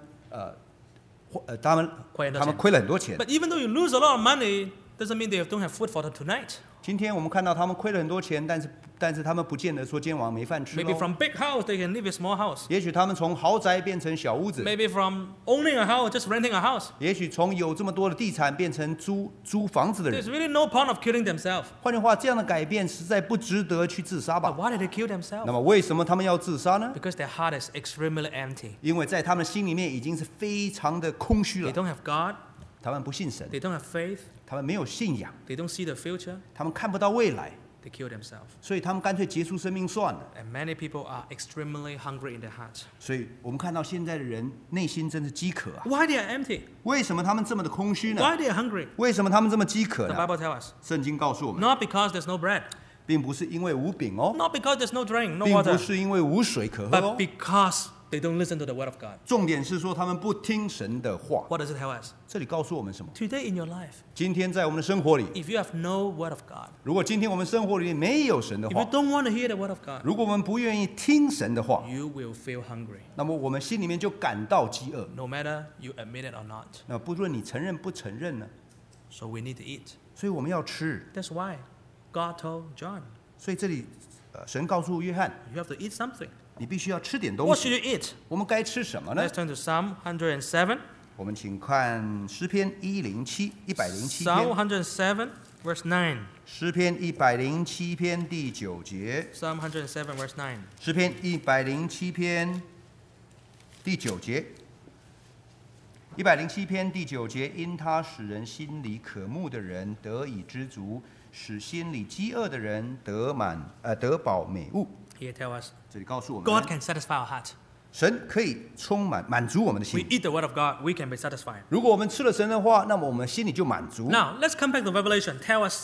S1: 亏很多钱。
S2: 亏了很多钱。
S1: But even though you lose a lot of money, doesn't mean they don't have food for tonight.
S2: 今天我们看到他们亏了很多钱，但是他们不见得说今天晚上没饭吃
S1: Maybe
S2: 咯。
S1: from big house, they can live in small house.
S2: 也许他们从豪宅变成小屋子，
S1: Maybe from owning a house, just renting a house.
S2: 也许从有这么多的地产变成租房子的人。
S1: There's really no point of killing themselves.
S2: 换句话，这样的改变实在不值得去自杀
S1: But
S2: 吧？
S1: why did they kill
S2: 那
S1: themselves?
S2: 么为什么他们要自杀呢？
S1: Because their heart is extremely empty.
S2: 因为在他们心里面已经是非常的空虚
S1: They
S2: 了。
S1: don't have God.
S2: 他们不信神，
S1: They don't have faith.
S2: 他们没有信仰，
S1: They don't see the future.
S2: 他们看不到未来，
S1: They kill themselves.
S2: 所以他们干脆结束生命算了。
S1: And many people are extremely hungry in their heart.
S2: 所以我们看到现在的人内心真是饥渴啊！
S1: Why they are empty?
S2: 为什么他们这么的空虚呢？
S1: Why they are hungry?
S2: 为什么他们这么饥渴
S1: The
S2: 呢？
S1: Bible tells us.
S2: 圣经告诉我们，
S1: Not because there's no bread.
S2: 并不是因为无饼哦，
S1: Not because there's no drink, no
S2: 并不
S1: water.
S2: 是因为无水可喝
S1: But
S2: 哦。
S1: because they don't listen to the word of God.
S2: 重点是说他们不听神的话。
S1: What does it tell us?
S2: 这里告诉我们什么？
S1: Today in your life,
S2: 今天在我们的生活里，
S1: if you have no word of God,
S2: 如果今天我们生活里没有神的
S1: if you
S2: 话，
S1: don't want to hear the word of God,
S2: 如果我们不愿意听神的话，
S1: you will feel hungry,
S2: 那么我们心里面就感到饥饿。
S1: no matter you admit it or not.
S2: 那不论你承认不承认呢？
S1: So we need to eat.
S2: 所以我们要吃。
S1: That's why God told John,
S2: 所以这里，神告诉约翰，
S1: you have to eat something.
S2: 你必须要吃点东
S1: What should
S2: 西。
S1: you eat?
S2: 我们该吃什么呢
S1: Let's？turn to Psalm 107.
S2: 我们请看诗篇107篇，
S1: Psalm 107, verse 9.
S2: 诗篇107篇第9节，
S1: Psalm 107, verse 9.
S2: 诗篇107篇第9节。107篇第9节，因他使人心里渴慕的人得以知足，使心里饥饿的人得饱美物。
S1: Here tell us,
S2: 这里告诉我
S1: God
S2: 们，
S1: can satisfy our heart.
S2: 神可以满足我们的
S1: We
S2: 心。
S1: eat the word of God, we can be satisfied.
S2: 如果我们吃了神的话，那么我们心里就满足。
S1: Now, let's come back to Revelation.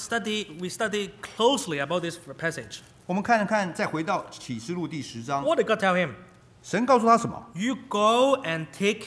S1: We study closely about this passage.
S2: 我们看看，再回到启示录第10章，
S1: What did God tell him?
S2: 神告诉他什么？
S1: You go and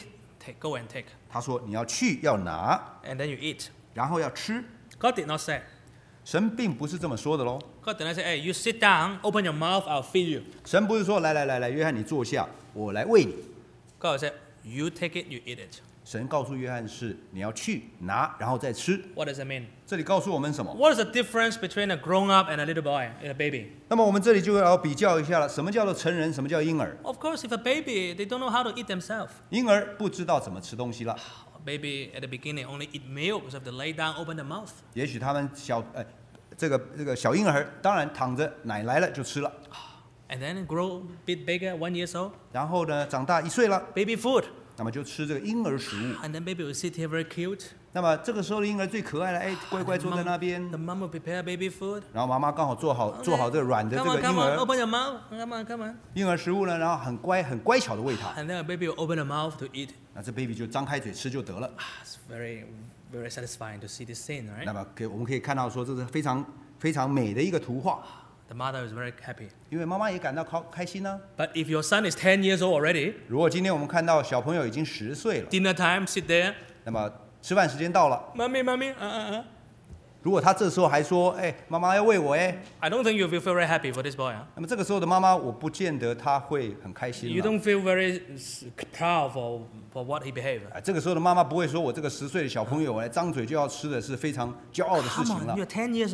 S1: go and take,
S2: 他说你要去，要拿，
S1: and then you eat.
S2: 然后要吃。
S1: God did not say.
S2: 神并不是这么说的喽。
S1: God did not say, hey, you sit down, open your mouth, I'll feed you.
S2: 神不是说来，约翰你坐下，我来喂你。
S1: God said, you take it, you eat it.
S2: 神告诉约翰是你要去拿，然后再吃。
S1: What does it mean?
S2: 这里告诉我们什么？
S1: What is the difference between a grown-up and a little boy and a baby?
S2: 那么我们这里就要比较一下了，什么叫做成人，什么叫婴儿？
S1: Of course, if a baby, they don't know how to eat themselves.
S2: 婴儿不知道怎么吃东西了，
S1: A baby at the beginning only eat milk because they lay down, open the mouth.
S2: 也许他们这个小婴儿当然躺着，奶来了就吃了，
S1: And then grow a bit bigger, 1 year old,
S2: 然后呢长大1岁了，
S1: baby food.
S2: 那么就吃这个婴儿食物。
S1: And then baby will sit here very cute.
S2: 那么这个时候的婴儿最可爱了，哎，乖乖坐在那边，
S1: The mom will prepare baby food.
S2: 然后妈妈刚好做好这个软的这
S1: Come
S2: 个
S1: on,
S2: 婴
S1: come on,
S2: 儿
S1: open your mouth. Come on.
S2: 婴儿食物呢，然后很乖巧的喂他，
S1: And then a baby will open the mouth to eat.
S2: 那这 baby 就张开嘴吃就得了。
S1: It's very, very satisfying to see this scene,
S2: 那
S1: right?
S2: 么我们可以看到说，这是非常美的一个图画，
S1: The mother is very happy.
S2: 因为妈妈也感到开心呢。
S1: But if your son is 10 years old already,
S2: 如果今天我们看到小朋友已经10岁了，
S1: dinner time, sit there.
S2: 那么吃饭时间到了，
S1: Mommy.
S2: 如果他这时候还说，哎，妈妈要喂我，哎，
S1: I don't think you will feel very happy for this boy. Huh?
S2: 那么这个时候的妈妈，我不见得她会很开心
S1: You
S2: 了。
S1: don't feel very proud for what he behaved.
S2: 这个时候的妈妈不会说，我这个10岁的小朋友，来张嘴就要吃的是非常骄傲的事
S1: Come
S2: 情
S1: on,
S2: 了。
S1: you're 10 years old now.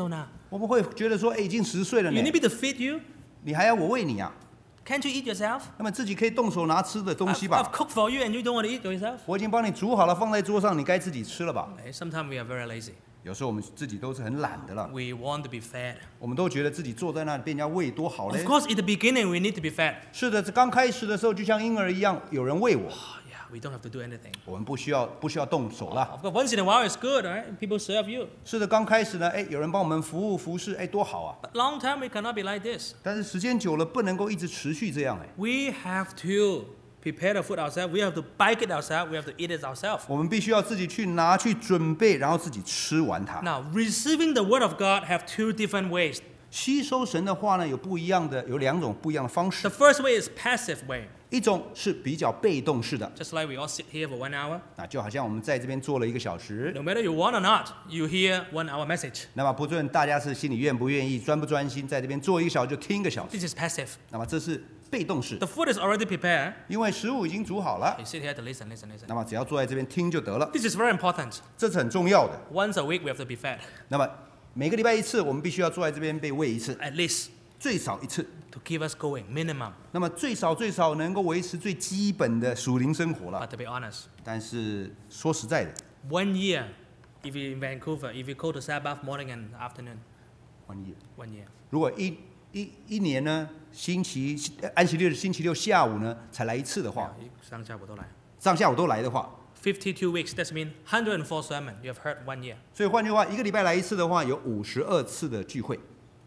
S2: 我们会觉得说，已经10岁了
S1: You
S2: 呢
S1: need，me to feed you?
S2: 你还要我喂你啊？
S1: Can't you eat yourself?
S2: 那么自己可以动手拿吃的东西
S1: I've
S2: 吧？
S1: cooked for you and you don't want to eat yourself?
S2: 我已经帮你煮好了，放在桌上，你该自己吃了吧？
S1: Sometimes we are very lazy.
S2: 有时候我们自己都是很懒的了，
S1: We want to be fed.
S2: 我们都觉得自己坐在那里被人家喂多好
S1: Of
S2: 嘞。
S1: course, in the beginning, we need to be fed.
S2: 是的，这刚开始的时候就像婴儿一样，有人喂我，
S1: Yeah, we don't have to do anything.
S2: 我们不需要动手了。
S1: Of course, once in a while it's good, right? People serve you.
S2: 是的，刚开始呢，有人帮我们服务服侍，多好啊！
S1: But long term, we cannot be like this.
S2: 但是时间久了，不能够一直持续这样
S1: We have to prepare the food ourselves. We have to bake it ourselves. We have to eat it ourselves.
S2: 我们必须要自己去拿去准备，然后自己吃完它。
S1: Now, receiving the word of God have two different ways.
S2: 吸收神的话呢，有2种不一样的方式
S1: The。first way is passive way,
S2: 一种是比较被动式的，
S1: just like we all sit here for 1 hour.
S2: 就好像我们在这边坐了1个小时，
S1: No matter you want or not, you hear 1 hour message.
S2: 那么不论大家是心里愿不愿意、专不专心，在这边坐1个小时就听1个小时，
S1: This is passive.
S2: 那么这是被动式，
S1: The food is already prepared.
S2: 因为食物已经煮好了，
S1: You sit here to listen, listen, listen.
S2: 那么只要坐在这边听就得了，
S1: This is very important.
S2: 这是很重要的。
S1: Once a week, we have to be fed,
S2: 那么每个礼拜1次，我们必须要坐在这边被喂1次，
S1: at least
S2: 最少1次。
S1: to keep us going, minimum.
S2: 那么最少能够维持最基本的属灵生活了。
S1: But to be honest,
S2: 但是说实在的
S1: 1 year, if you're in Vancouver, if you go to Sabbath morning and afternoon,
S2: 1 year，
S1: 1 year.
S2: 如果一年呢，安息日星期六下午呢才来1次的话，上下午都来的话，
S1: 52 weeks, that means 104 sermon you have heard 1 year.
S2: 所以换句话，1个礼拜来1次的话，有52次的聚会，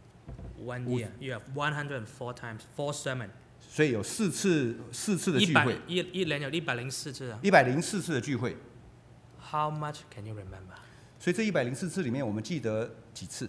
S1: 1 year, you have 104 times 4 sermon.
S2: 所以有4次的聚会，
S1: 一年有104次啊。
S2: 104次的聚会。
S1: How much can you remember?
S2: 所以这104次里面，我们记得几次？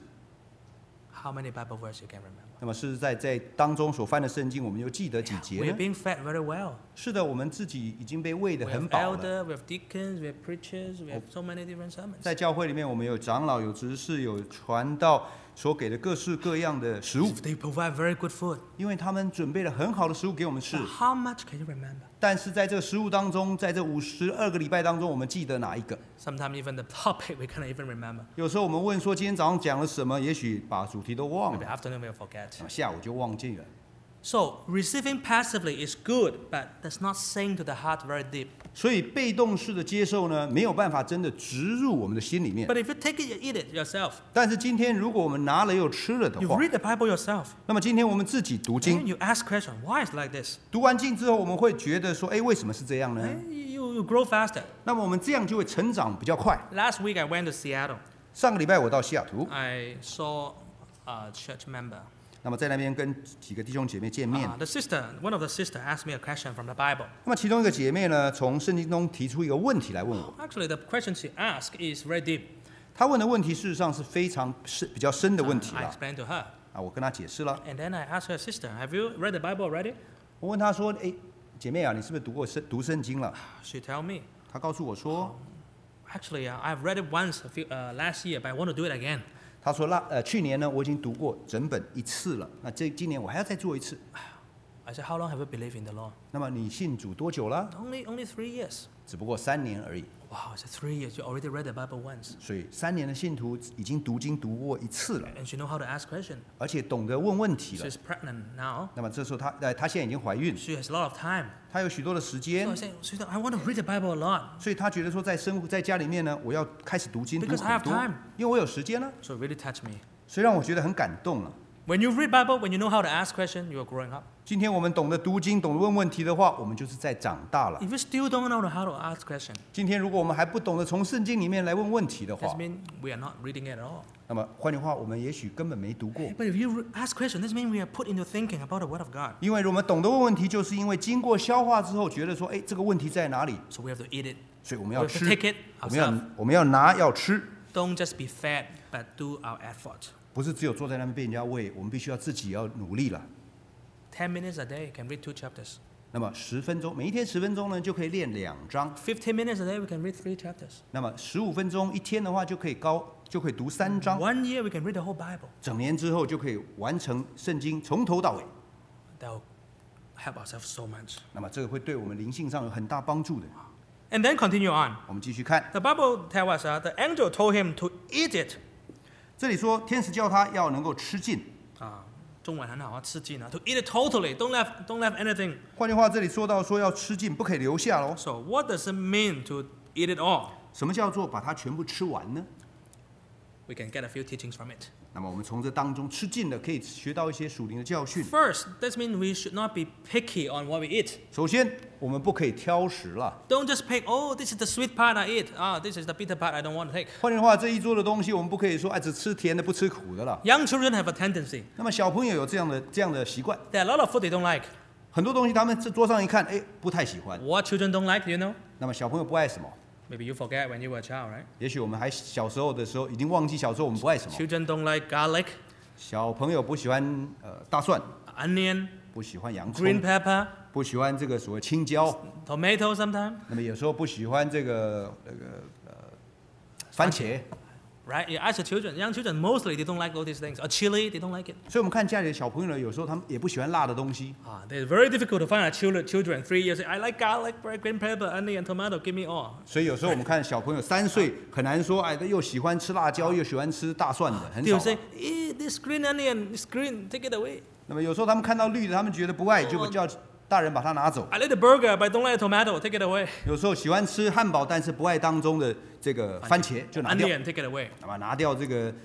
S1: How many Bible verses you can remember?
S2: 那么是在当中所翻的圣经，我们又记得几节
S1: We are
S2: 呢？
S1: being fed very well.
S2: 是的，我们自己已经被喂得
S1: We
S2: 很
S1: have
S2: 饱了。
S1: elder, we have deacons, we have preachers, we have so many different sermons.
S2: 在教会里面，我们有长老、有执事、有传道所给的各式各样的食物，
S1: They provide very good food.
S2: 因为他们准备了很好的食物给我们吃
S1: But。how much can you remember?
S2: 但是在这个食物当中，在这52个礼拜当中，我们记得哪一个？
S1: Sometimes even the topic we cannot even remember.
S2: 有时候我们问说今天早上讲了什么，也许把主题都忘
S1: Maybe
S2: 了，
S1: afternoon we'll forget.
S2: 那么下午就忘记了。
S1: So receiving passively is good, but does not sink to the heart very deep.
S2: 所以被动式的接受呢，没有办法真的植入我们的心里面。
S1: But if you take it, you eat it yourself.
S2: 但是今天如果我们拿了又吃了的
S1: You
S2: 话，
S1: read the Bible yourself.
S2: 那么今天我们自己读
S1: And
S2: 经，
S1: you ask question, why is it like this?
S2: 读完经之后，我们会觉得说，为什么是这样呢？
S1: And you grow faster.
S2: 那么我们这样就会成长比较快。
S1: Last week I went to Seattle.
S2: 上个礼拜我到西雅图，
S1: I saw a church member.
S2: 那么在那边跟几个弟兄姐妹见面。
S1: One of the sister asked me a question from the Bible.
S2: 那么其中一个姐妹呢，从圣经中提出一个问题来问我。
S1: Actually, the question she asked is very deep.
S2: 她问的问题事实上是比较深的问题
S1: I
S2: 了。
S1: explained to her.
S2: 我跟她解释了。
S1: And then I asked her sister, have you read the Bible already?
S2: 我问她说：“姐妹啊，你是不是读圣经了
S1: She told me,
S2: 她告诉我说，
S1: actually, I've read it once last year, but I want to do it again.
S2: 她说去年呢我已经读过整本1次了，那今年我还要再做1次。
S1: I said, how long have you believed in the Lord?
S2: 那么你信主多久了？
S1: Only 3 years.
S2: 只不过3年而已。
S1: Wow, I said 3 years. You already read the Bible once.
S2: 所以3年的信徒已经读经读过1次了，
S1: And she know how to ask questions.
S2: 而且懂得问问题了。
S1: She's pregnant now.
S2: 那么这时候她现在已经怀孕，
S1: She has a lot of time.
S2: 她有许多的时
S1: So
S2: 间
S1: I，said, sweetheart, I want to read the Bible a lot.
S2: 所以她觉得说在家里面呢，我要开始读经读
S1: Because I
S2: 很
S1: have
S2: 多
S1: time，
S2: 因为我有时间了，
S1: So it really touched me.
S2: 所以让我觉得很感动了。
S1: When you read Bible, when you know how to ask questions, you are growing up.
S2: 今天我们懂得读经，懂得问问题的话，我们就是在长大了。
S1: If you still don't know how to ask questions,
S2: 今天如果我们还不懂得从圣经里面来问问题的
S1: that
S2: 话，
S1: means we are not reading it at all.
S2: 那么换句话，我们也许根本没读过。
S1: But if you ask questions, this means we are put into thinking about the Word of God.
S2: 因为我们懂得问问题，就是因为经过消化之后，觉得说，这个问题在哪里，
S1: So we have to eat it.
S2: 所以我
S1: We
S2: 们要
S1: have to
S2: 吃，
S1: take it
S2: 我们要拿要吃，
S1: Don't just be fed, but do our effort.
S2: 不是只有坐在那边被人家喂，我们必须要自己要努力了。
S1: 10 minutes a day, can read 2 chapters.
S2: 那么10分钟，每一天10分钟呢，就可以练2章。
S1: 15 minutes a day, we can read 3 chapters.
S2: 那么15分钟一天的话，就可以读3章。
S1: 1 year, we can read the whole Bible.
S2: 整年之后就可以完成圣经从头到尾。
S1: That will help ourselves so much.
S2: 那么这个会对我们灵性上有很大帮助的。
S1: And then continue on.
S2: 我们继续看，
S1: The Bible tells us the angel told him to eat it.
S2: 这里说天使叫他要能够吃尽。
S1: 中文很好啊，吃尽啊 ，to eat it totally, don't leave anything.
S2: 换句话，这里说到说要吃尽，不可以留下喽。
S1: So what does it mean to eat it all?
S2: 什么叫做把它全部吃完呢？
S1: We can get a few teachings from it.
S2: 那么我们从这当中吃尽了，可以学到一些属灵的教训。
S1: First, that means we should not be picky on what we eat.
S2: 首先，我们不可以挑食了。
S1: Don't just pick, oh, this is the sweet part I eat. This is the bitter part I don't want to take.
S2: 换句话，这一桌的东西，我们不可以说只吃甜的不吃苦的了。
S1: Young children have a tendency.
S2: 那么小朋友有这样的习惯，
S1: There are a lot of food they don't like.
S2: 很多东西他们这桌上一看，不太喜欢。
S1: What children don't like, do you know?
S2: 那么小朋友不爱什么？
S1: Maybe you forget when you were a child, right?
S2: 也许我们还小时候的时候，已经忘记小时候我们不爱什么。
S1: Children don't like garlic,
S2: 小朋友不喜欢大蒜，
S1: onion,
S2: 不喜欢洋
S1: green
S2: 葱，
S1: pepper,
S2: 不喜欢这个所谓青椒。
S1: tomato sometimes,
S2: 那么有时候不喜欢这个番茄。
S1: right? You ask the children, young children, mostly they don't like all these things. Or chili, they don't like it.
S2: 所以我们看家里的小朋友呢，有时候他们也不喜欢辣的东西。
S1: It's very difficult to find a children 3 years. I like garlic, green pepper, onion, tomato. Give me all.
S2: 所以有时候我们看小朋友3岁，很难说又喜欢吃辣椒，又喜欢吃大蒜的，很
S1: They'll
S2: 少
S1: say,
S2: 吧。
S1: this green onion, it's green, take it away.
S2: 那么有时候他们看到绿的，他们觉得不爱，就叫大人把它拿走。
S1: I like the burger, but I don't like the tomato. Take it away.
S2: 有时候喜欢吃汉堡，但是不爱当中的这个番茄，就拿掉。
S1: Onion, take it away.
S2: 那么拿掉这个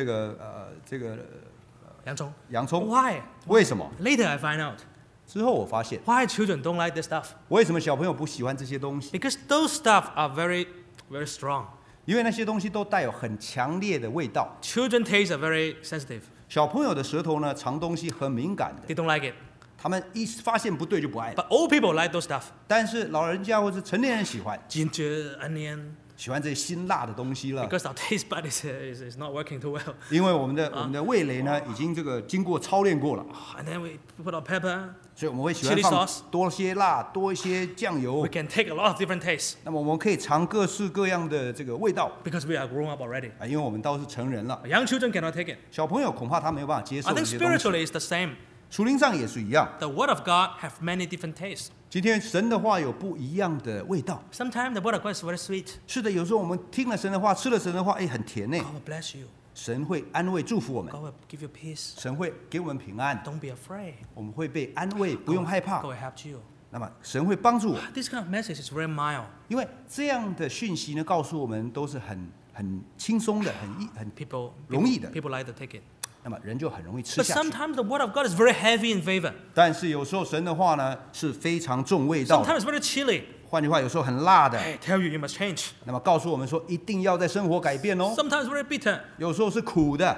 S1: 洋葱。
S2: 洋葱。
S1: Why?
S2: 为什么？
S1: Later I find out
S2: 之后我发现，
S1: why children don't like this stuff.
S2: 为什么小朋友不喜欢这些东西？
S1: Because those stuff are very, very strong.
S2: 因为那些东西都带有很强烈的味道。
S1: Children taste are very sensitive.
S2: 小朋友的舌头呢，尝东西很敏感的，
S1: They don't like it.
S2: 他们一发现不对就不爱了。
S1: But old people like those stuff.
S2: 但是老人家或是成年人喜欢，
S1: Ginger, onion.
S2: 喜欢这些辛辣的东西了。
S1: Because our taste bud is not working too well.
S2: 因为我们的味蕾呢，已经这个经过操练过了，
S1: And then we put our pepper.
S2: 所以我们会喜欢
S1: Chili
S2: 放
S1: sauce
S2: 多些辣，多一些酱油
S1: We。can take a lot of different tastes
S2: 那么我们可以尝各式各样的这个味道
S1: because we are grown up already.
S2: 啊，因为我们都是成人了。
S1: Young children cannot take it.
S2: 小朋友恐怕他没有办法接受
S1: I
S2: 这
S1: think
S2: 些东西。
S1: spiritually it's the same.
S2: 属灵上也是一样。
S1: The Word of God have many different tastes.
S2: 今天神的话有不一样的味道。
S1: Sometimes the Word of God is very sweet.
S2: 是的，有时候我们听了神的话，吃了神的话，很甜呢。
S1: God will bless you.
S2: 神会安慰祝福我们，
S1: God will give you peace.
S2: 神会给我们平安，
S1: Don't be afraid.
S2: 我们会被安慰，不用害怕
S1: God。will help you.
S2: 那么神会帮助我，
S1: This kind of message is very mild.
S2: 因为这样的讯息呢，告诉我们都是很轻松的，很
S1: People
S2: 容易的。
S1: people like to take it.
S2: 那么人就很容易吃
S1: But
S2: 下去。
S1: sometimes the Word of God is very heavy in favor.
S2: 但是有时候神的话呢是非常重味道的，
S1: Sometimes it's very chilly.
S2: 换句话，有时候很辣的。
S1: I tell you, you must change.
S2: 那么告诉我们说，一定要在生活改变哦。
S1: Sometimes very bitter.
S2: 有时候是苦的，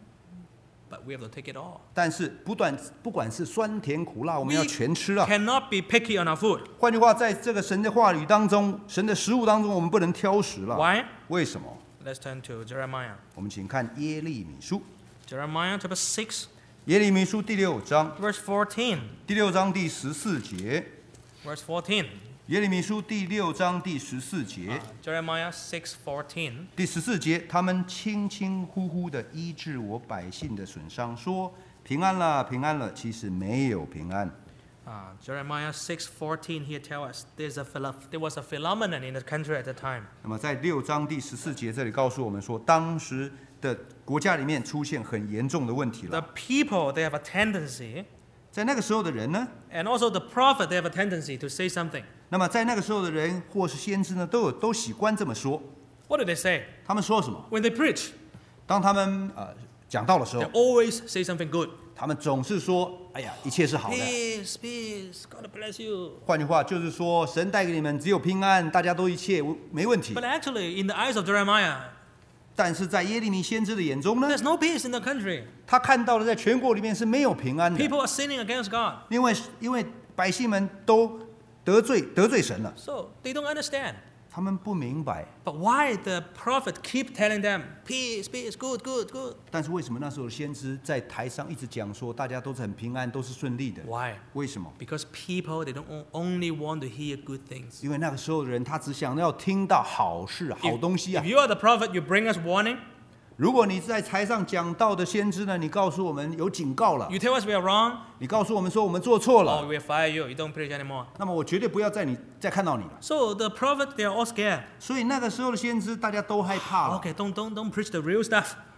S1: But we have to take it all.
S2: 但是不管是酸甜苦辣，我们要全吃啊。
S1: Cannot be picky on our food.
S2: 换句话，在这个神的话语当中，神的食物当中，我们不能挑食了。
S1: Why?
S2: 为什么？
S1: Let's turn to Jeremiah.
S2: 我们请看耶利米书，
S1: Jeremiah chapter 6,
S2: 耶利米书第6章，
S1: verse 14.
S2: 第6章第14节。
S1: Verse 14.
S2: 耶利米书第6章第14节，
S1: Jeremiah 6:14.
S2: 第14节，他们轻轻忽忽地医治我百姓的损伤，说平安了，平安了，其实没有平安。
S1: Jeremiah 6:14 here tells us there was a phenomenon in the country at the time.
S2: 那么在6章第14节这里告诉我们说，当时的国家里面出现很严重的问题
S1: The
S2: 了。
S1: people, they have a tendency,
S2: 在那个时候的人呢，
S1: and also the prophet, they have a tendency to say something.
S2: 那么在那个时候的人或是先知呢，都习惯这么说。
S1: What do they say?
S2: 他们说什么？
S1: When they preach,
S2: 当他们讲道的时
S1: they
S2: 候，
S1: always say something good.
S2: 他们总是说：“哎呀，一切是好的。”
S1: Peace, peace, God bless you.
S2: 换句话就是说，神带给你们只有平安，大家都一切没问题
S1: But。actually, in the eyes of Jeremiah,
S2: 但是在耶利米先知的眼中呢，
S1: there's no peace in the country.
S2: 他看到了在全国里面是没有平安的，
S1: People are sinning against God.
S2: 因为百姓们都得罪神了，
S1: So they don't understand.
S2: 他们不明白。
S1: But why the prophet keep telling them, peace, peace, good, good, good?
S2: 但是为什么那时候先知在台上一直讲说大家都是很平安，都是顺利的？
S1: Why?
S2: 为什么？
S1: Because people, they don't only want to hear good things.
S2: 因为那个时候的人他只想要听到好事、好东西啊
S1: If。you are the prophet, you bring us warning.
S2: 如果你在台上讲道的先知呢，你告诉我们有警告了，
S1: You tell us we are wrong.
S2: 你告诉我们说我们做错
S1: Oh,
S2: 了，
S1: we'll fire you. You don't preach anymore.
S2: 那么我绝对不要再看到你了。
S1: So the prophet, they are all scared.
S2: 所以那个时候的先知大家都害怕了。
S1: Okay, don't preach the real stuff.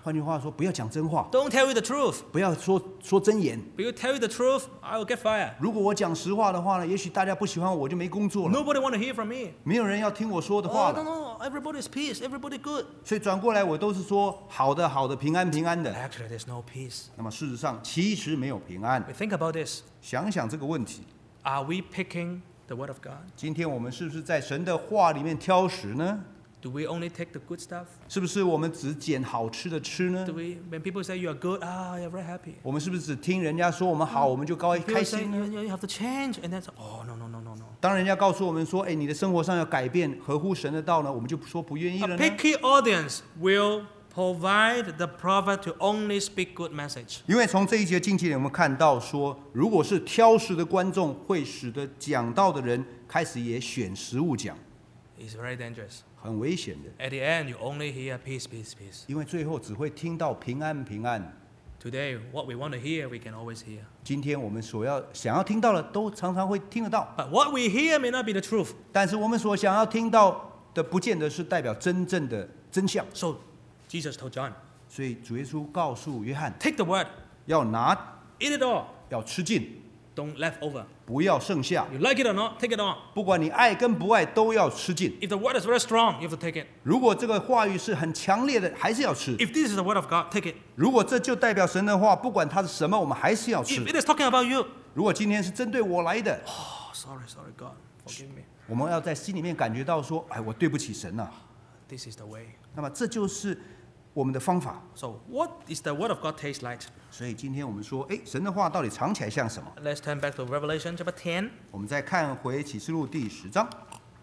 S2: 换句话说，不要讲真话，
S1: Don't tell you the truth.
S2: 不要说真言。
S1: If you tell you the truth, I will get fired.
S2: 如果我讲实话的话呢，也许大家不喜欢我，我就没工作了，
S1: Nobody want to hear from me.
S2: 没有人要听我说的话
S1: Oh, no,
S2: 了。
S1: no, everybody's peace, everybody good.
S2: 所以转过来，我都是说好的，好的，平安，平安的。
S1: Actually, there's no peace.
S2: 那么事实上，其实没有平安。
S1: We think about this.
S2: 想想这个问题，
S1: Are we picking the word of God?
S2: 今天我们是不是在神的话里面挑食呢？
S1: Do we only take the good stuff?
S2: 是不是我们只捡好吃的吃呢
S1: Do？ we, when people say you are good, you're very happy.
S2: 我们是不是只听人家说我们好，我们就开
S1: People say
S2: 心呢？
S1: you have to change, and then say, oh, no, no, no, no, no.
S2: 当人家告诉我们说，哎，你的生活上要改变，合乎神的道呢，我们就说不愿意
S1: A
S2: 了呢？
S1: picky audience will provide the prophet to only speak good message.
S2: 因为从这一节经节里，我们看到说，如果是挑食的观众，会使得讲道的人开始也选食物讲，
S1: It's very dangerous.
S2: 很危险的。
S1: At the end, you only hear peace, peace, peace.
S2: 因为最后只会听到平安，平安。
S1: Today, what we want to hear, we can always hear.
S2: 今天我们想要听到的，都常常会听得到，
S1: But what we hear may not be the truth.
S2: 但是我们所想要听到的，不见得是代表真正的真相。
S1: So, Jesus told John,
S2: 所以主耶稣告诉约翰，
S1: take the word,
S2: 要拿，
S1: eat it all,
S2: 要吃尽，
S1: don't left over.
S2: 不要剩下。
S1: You like it or not, take it on.
S2: 不管你爱跟不爱，都要吃尽。
S1: If the word is very strong, you have to take it.
S2: 如果这个话语是很强烈的，还是要吃。
S1: If this is the word of God, take it.
S2: 如果这就代表神的话，不管它是什么，我们还是要吃
S1: If。it is talking about you,
S2: 如果今天是针对我来的，
S1: oh, sorry, God, forgive me.
S2: 我们要在心里面感觉到说，哎，我对不起神呐、
S1: This is the way.
S2: 那么这就是我们的方法。
S1: So, what is the word of God taste like?
S2: 所以今天我们说，哎，神的话到底藏起来像什么？
S1: Let's turn back to Revelation chapter 10.
S2: 我们再看回启示录第10章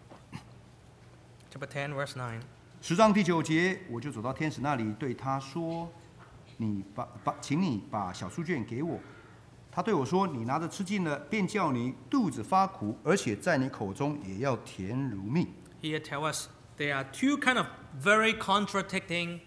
S1: Chapter 10, verse 9.
S2: ，10章第9节，我就走到天使那里，对他说：“请你把小书卷给我。”他对我说：“你拿着吃尽了，便叫你肚子发苦，而且在你口中也要甜如蜜。”
S1: Here tell us there are two kind of very contradicting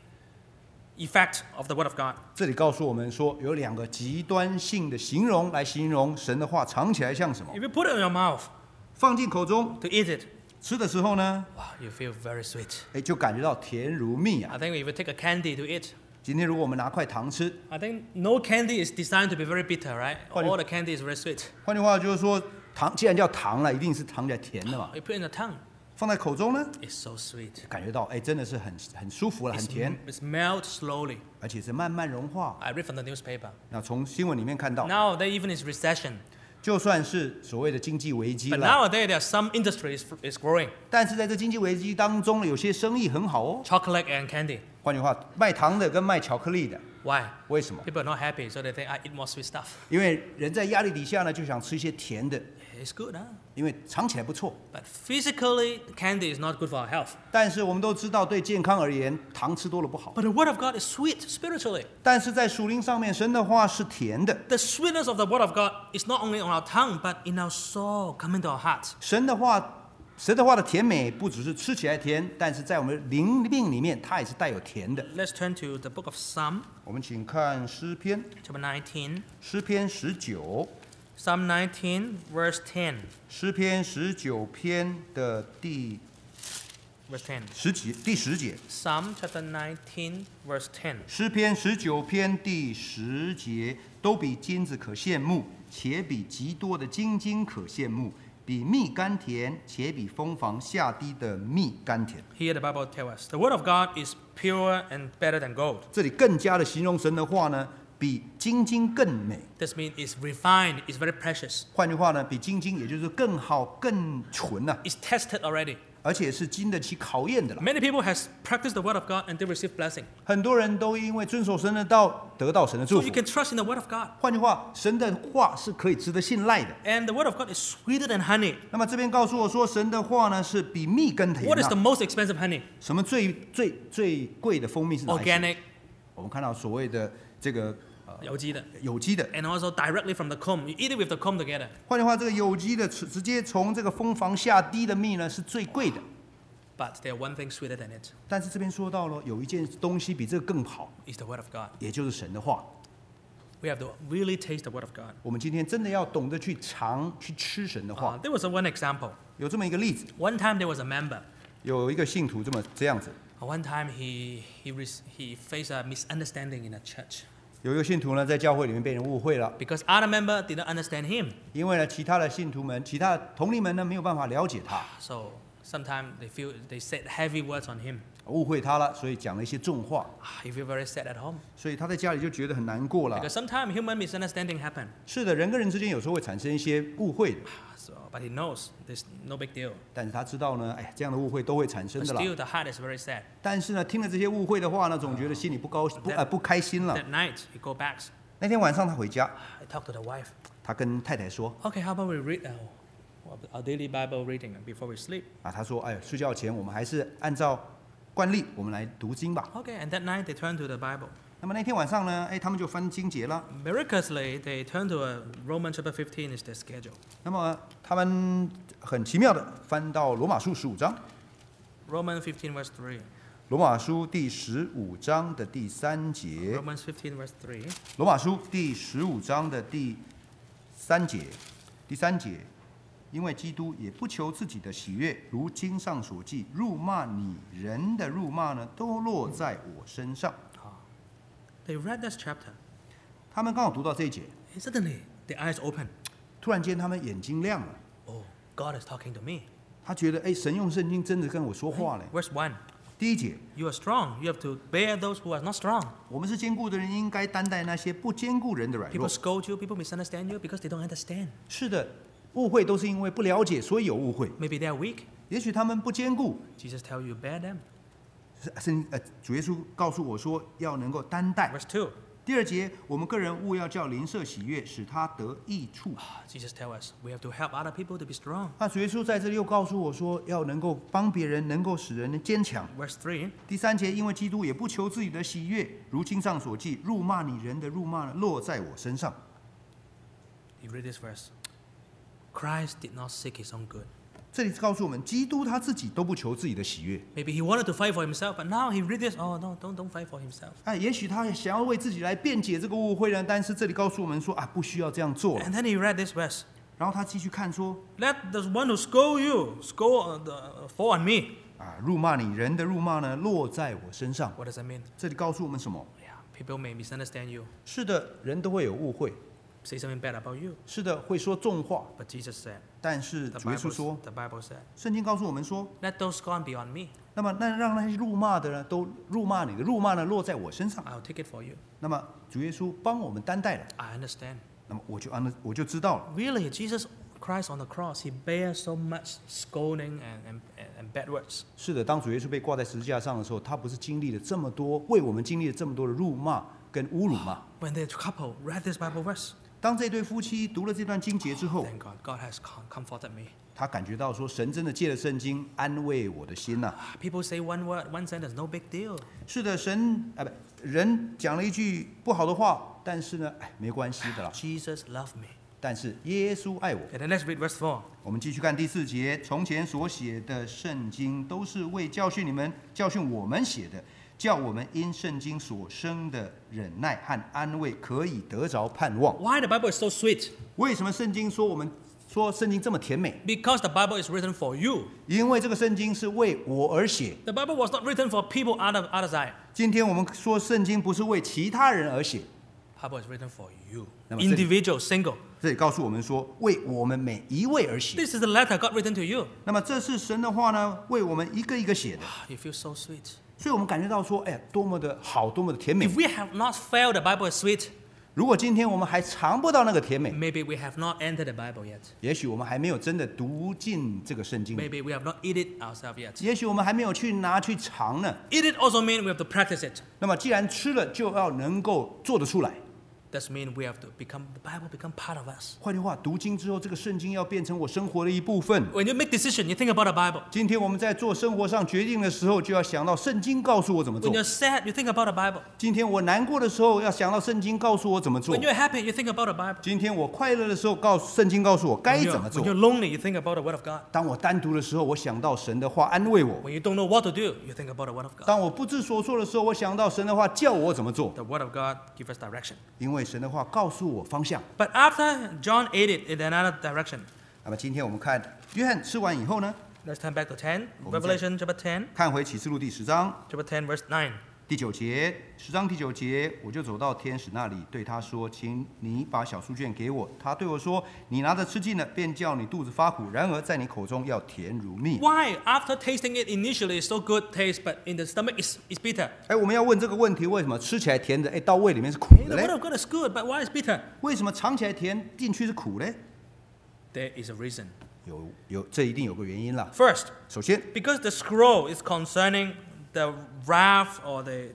S1: effect of the word of God.
S2: 这里告诉我们说，有2个极端性的形容来形容神的话藏起来像什么？
S1: If you put it in your mouth
S2: 放进口中
S1: to eat it,
S2: 吃的时候呢，
S1: wow, you feel very sweet.
S2: 哎，就感觉到甜如蜜啊。
S1: I think if you take a candy to eat,
S2: 今天如果我们拿块糖吃，
S1: I think no candy is designed to be very bitter, right?
S2: What do you-
S1: All the candy is very sweet.
S2: 换句话就是说，糖既然叫糖了，一定是糖起来甜的嘛。
S1: You put it in the tongue,
S2: 放在口中呢，
S1: it's so sweet.
S2: 感觉到哎，真的是很舒服了，很甜，
S1: It's melt slowly.
S2: 而且是慢慢融化。
S1: I read from the newspaper.
S2: 那从新闻里面看到，
S1: Now there even is recession.
S2: 就算是所谓的经济危机
S1: But
S2: 了，
S1: nowadays there are some industries is growing.
S2: 但是在这经济危机当中，有些生意很好哦。
S1: Chocolate and candy.
S2: 换句话，卖糖的跟卖巧克力的，
S1: Why?
S2: 为什么？
S1: People are not happy, so they think I eat more sweet stuff.
S2: 因为人在压力底下呢，就想吃一些甜的，
S1: It's good, huh?
S2: 因为尝起来不错。
S1: But physically, candy is not good for our health.
S2: 但是我们都知道，对健康而言，糖吃多了不好。
S1: But the word of God is sweet spiritually.
S2: 但是在属灵上面，神的话是甜的。
S1: The sweetness of the word of God is not only on our tongue, but in our soul, coming to our heart.
S2: 神的话的甜美，不只是吃起来甜，但是在我们的灵命里面，它也是带有甜的。
S1: Let's turn to the book of Psalm,
S2: 我们请看诗篇，
S1: chapter 19.
S2: 诗篇19，
S1: Psalm 19, verse 10.
S2: 诗篇19篇的第
S1: Verse 10.
S2: 10节，
S1: Psalm chapter 19, verse 10.
S2: 诗篇19篇第10节，都比金子可羡慕，且比极多的金金可羡慕，比蜜甘甜，且比蜂房下滴的蜜甘甜。
S1: Here the Bible tells us the word of God is pure and better than gold.
S2: 这里更加的形容神的话呢，比金金更美。
S1: This means it's refined, it's very precious,
S2: 换句话呢，比金金也就是更好、更纯呐、
S1: it's tested already.
S2: 而且是经得起考验的了。
S1: Many people has practiced the word of God and they receive blessing.
S2: 很多人都因为遵守神的道，得到神的祝
S1: So
S2: 福
S1: you。can trust in the word of God.
S2: 换句话，神的话是可以值得信赖的。
S1: And the word of God is sweeter than honey.
S2: 那么这边告诉我说，神的话呢是比蜜更甜、
S1: What is the
S2: 啊。
S1: most expensive honey?
S2: 什么最贵的蜂蜜是哪一些？
S1: Organic,
S2: 我们看到所谓的这个
S1: 有机的，
S2: 有机的。
S1: and also directly from the comb. You eat it with the comb together.
S2: 换句话，这个有机的直接从这个蜂房下滴的蜜呢是最贵的。
S1: But there's one thing sweeter than it.
S2: 但是这边说到了，有一件东西比这个更好，
S1: It's the word of God.
S2: 也就是神的话。
S1: We have to really taste the word of God.
S2: 我们今天真的要懂得去尝、去吃神的话。
S1: There was one example.
S2: 有这么一个例子，
S1: One time there was a member.
S2: 有一个信徒这样子，
S1: One time he faced a misunderstanding in a church
S2: 有一个信徒呢，在教会里面被人误会了，
S1: because other member didn't understand him.
S2: 因为呢，其他的信徒们、其他的同龄们呢，没有办法了解他，
S1: So sometimes they said heavy words on him.
S2: 误会他了，所以讲了一些重话，
S1: He feel very sad at home
S2: 所以他在家里就觉得很难过了。
S1: because sometimes human misunderstanding happen.
S2: 是的，人跟人之间有时候会产生一些误会的，
S1: So, but he knows there's no big deal.
S2: 但是他知道呢，哎，这样的误会都会产生
S1: But
S2: 的啦。
S1: still, the heart is very sad.
S2: 但是呢，听了这些误会的话呢，总觉得心里不开心了。
S1: That night, he go back.
S2: 那天晚上他回家，
S1: I talk to the wife.
S2: 他跟太太说
S1: Okay, how about we read our daily Bible reading before we sleep?
S2: 啊，他说，哎，睡觉前我们还是按照惯例，我们来读经吧。
S1: Okay, and that night they turn to the Bible.
S2: 那么那天晚上呢，哎，他们就翻经节了。
S1: Miraculously, they turn to Romans chapter 15 is their schedule.
S2: 那么他们很奇妙的翻到罗马书15章，
S1: Romans 15 verse 3.
S2: 罗马书第15章的第3节，
S1: Romans 15 verse 3.
S2: 罗马书第15章的第3节，第3节，因为基督也不求自己的喜悦，如经上所记，辱骂你人的辱骂呢，都落在我身上。
S1: They read this chapter.
S2: 他们刚好读到这一节，
S1: And suddenly, their eyes open.
S2: 突然间他们眼睛亮了，
S1: Oh, God is talking to me.
S2: 他觉得，哎，神用圣经真的跟我说话嘞。
S1: Verse 1.
S2: 第1节，
S1: You are strong. You have to bear those who are not strong.
S2: 我们是坚固的人，应该担待那些不坚固人的软弱
S1: People。scold you, people misunderstand you because they don't understand.
S2: 是的，误会都是因为不了解，所以有误会。
S1: Maybe they are weak.
S2: 也许他们不坚固，
S1: Jesus tells you bear them.
S2: 主耶稣告诉我说要能够担待。
S1: Verse 2.
S2: 第2节，我们个人务要叫邻舍喜悦，使他得益处。
S1: Jesus tells us we have to help other people to be strong.
S2: 那主耶稣在这里又告诉我说，要能够帮别人，能够使人坚强。
S1: Verse 3.
S2: 第3节，因为基督也不求自己的喜悦，如经上所记，辱骂你人的辱骂呢，落在我身上。
S1: You read this verse. Christ did not seek his own good.
S2: 这里告诉我们，基督他自己都不求自己的喜悦。
S1: Maybe he wanted to fight for himself, but now he read this. Oh no, don't fight for himself.
S2: 哎，也许他想要为自己来辩解这个误会呢，但是这里告诉我们说啊，不需要这样做了。
S1: And then he read this verse.
S2: 然后他继续看说
S1: Let the one who scold you fall on me.
S2: 啊，辱骂你人的辱骂呢，落在我身上。
S1: What does that mean?
S2: 这里告诉我们什么？
S1: Yeah, people may misunderstand you,
S2: 是的，人都会有误会，
S1: say something bad about you.
S2: 是的，会说重话。
S1: But Jesus said,
S2: 但是
S1: the
S2: 主耶稣说，
S1: Bible said,
S2: 圣经告诉我们说，
S1: let those scorn be on me.
S2: 那么让那些辱骂的呢，都辱骂你的辱骂呢，落在我身上。
S1: I'll take it for you.
S2: 那么主耶稣帮我们担待了，
S1: I understand.
S2: 那么我就知道了。
S1: Really, Jesus Christ on the cross, he bears so much scolding and bad words.
S2: 是的，当主耶稣被挂在十字架上的时候，他不是经历了这么多，为我们经历了这么多的辱骂跟侮辱吗？
S1: When the couple read this Bible verse,
S2: 当这对夫妻读了这段经节之后，
S1: thank God, God has comforted me.
S2: 他感觉到说，神真的借了圣经安慰我的心呐、
S1: People say one word, one sentence, no big deal.
S2: 是的，人讲了一句不好的话，但是呢，哎，没关系的啦。
S1: Jesus loved me.
S2: 但是耶稣爱我。
S1: And then let's read verse 4.
S2: 我们继续看第4节，从前所写的圣经都是为教训你们、教训我们写的，叫我们因圣经所生的忍耐和安慰，可以得着盼望。
S1: Why the Bible is so sweet?
S2: 为什么圣经说圣经这么甜美？
S1: Because the Bible is written for you.
S2: 因为这个圣经是为我而写。
S1: The Bible was not written for people outside.
S2: 今天我们说圣经不是为其他人而写，
S1: The Bible is written for you.
S2: 那么这里-
S1: Individual, single.
S2: 这里告诉我们说，为我们每一位而写。
S1: This is the letter God written to you.
S2: 那么这是神的话呢，为我们一个一个写的，
S1: You feel so sweet.
S2: 所以我们感觉到说，哎，多么的好，多么的甜美
S1: If。we have not felt the Bible is sweet,
S2: 如果今天我们还尝不到那个甜美，
S1: maybe we have not entered the Bible yet.
S2: 也许我们还没有真的读进这个圣经，
S1: Maybe we have not eat it ourselves yet.
S2: 也许我们还没有拿去尝呢。
S1: Eat it also means we have to practice it.
S2: 那么既然吃了，就要能够做得出来。
S1: That means we have to become the Bible become part of us.
S2: 换句话，读经之后，这个圣经要变成我生活的一部分。
S1: When you make decision, you think about the Bible.
S2: 今天我们在做生活上决定的时候，就要想到圣经告诉我怎么做
S1: When。you're sad, you think about the Bible.
S2: 今天我难过的时候，要想到圣经告诉我怎么做
S1: When。you're happy, you think about the Bible.
S2: 今天我快乐的时候，圣经告诉我该
S1: When
S2: 怎么
S1: you're
S2: 做。
S1: lonely, you think about the Word of God.
S2: 当我单独的时候，我想到神的话安慰我；
S1: When you don't know what to do, you think about the Word of God.
S2: 当我不知所措的时候，我想到神的话叫我怎么做。
S1: The Word of God gives us direction.
S2: 因为神的话告诉我方向。
S1: But after John ate it in another direction,
S2: 那么今天我们看约翰吃完以后呢，
S1: Let's turn back to 10,
S2: 我们再
S1: Revelation chapter 10,
S2: 看回启示录第10章
S1: chapter 10, verse 9.
S2: 第9节，10章第9节，我就走到天使那里，对他说：“请你把小书卷给我。”他对我说：“你拿着吃尽了，便叫你肚子发苦；然而在你口中要甜如蜜。”
S1: Why? After tasting it initially, it's so good taste, but in the stomach, it's bitter.
S2: 哎，我们要问这个问题：为什么吃起来甜的，哎，到胃里面是苦
S1: The
S2: 的
S1: word
S2: 嘞？
S1: of God is good, but why is bitter?
S2: 为什么尝起来甜，进去是苦嘞？
S1: There is a reason.
S2: 这一定有个原因啦。
S1: First,
S2: 首先，
S1: because the scroll is concerning the wrath or the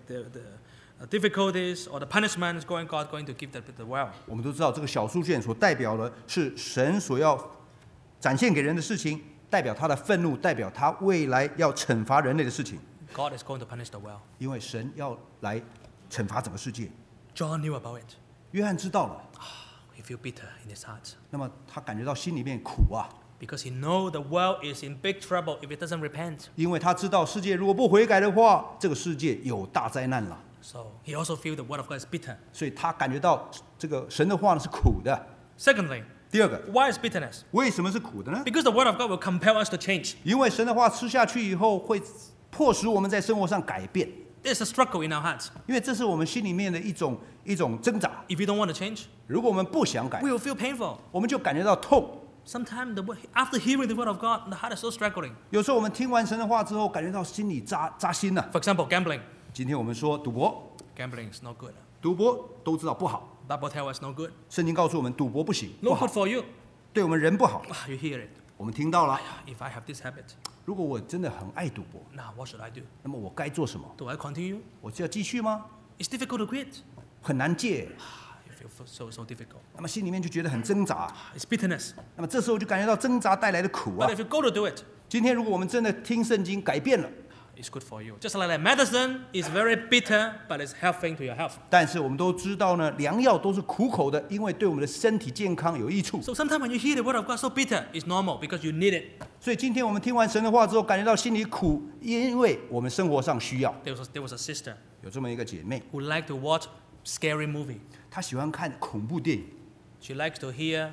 S1: difficulties or the punishment God going to give the world.
S2: 我们都知道这个小书卷所代表的是神所要展现给人的事情，代表他的愤怒，代表他未来要惩罚人类的事情。
S1: God is going to punish the world.
S2: 因为神要来惩罚整个世界。
S1: John knew about it.
S2: 约翰知道了，
S1: He feel bitter in his heart
S2: 那么他感觉到心里面苦啊，
S1: because he know the world is in big trouble if it doesn't repent.
S2: 因为他知道世界如果不悔改的话，这个世界有大灾难了。
S1: So he also feel the word of God is bitter.
S2: 所以他感觉到这个神的话呢是苦的。
S1: Secondly,
S2: 第二个，
S1: why is bitterness?
S2: 为什么是苦的呢？
S1: Because the word of God will compel us to change.
S2: 因为神的话吃下去以后，会迫使我们在生活上改变。
S1: There's a struggle in our hearts.
S2: 因为这是我们心里面的一种挣扎。
S1: If we don't want to change,
S2: 如果我们不想改，
S1: we will feel painful.
S2: 我们就感觉到痛。
S1: Sometimes after hearing the word of God, the heart is so struggling.
S2: 有时候我们听完神的话之后，感觉到心里扎心了。
S1: For example, gambling.
S2: 今天我们说赌博，
S1: Gambling is not good.
S2: 赌博都知道不好，
S1: Bible tells us no good.
S2: 圣经告诉我们赌博不行，
S1: No
S2: 不好
S1: good，for you.
S2: 对我们人不好。
S1: You hear it.
S2: 我们听到了，
S1: If I have this habit,
S2: 如果我真的很爱赌博，
S1: now what should I do?
S2: 那么我该做什么？
S1: Do I continue?
S2: 我是要继续吗？
S1: It's difficult to quit.
S2: 很难戒，
S1: You feel so difficult.
S2: 那么心里面就觉得很挣扎。
S1: It's bitterness.
S2: 那么这时候就感觉到挣扎带来的苦啊
S1: But。if you go to do it,
S2: 今天如果我们真的听圣经改变了，
S1: it's good for you. Just like that, medicine is very bitter, but it's helping to your health.
S2: 但是我们都知道呢，良药都是苦口的，因为对我们的身体健康有益处。
S1: So sometimes when you hear the word of God so bitter, it's normal because you need it.
S2: 所以今天我们听完神的话之后，感觉到心里苦，因为我们生活上需要。
S1: There was a sister
S2: 有这么一个姐妹，
S1: who liked to watch scary movie.
S2: 她喜欢看恐怖电影，
S1: She likes to hear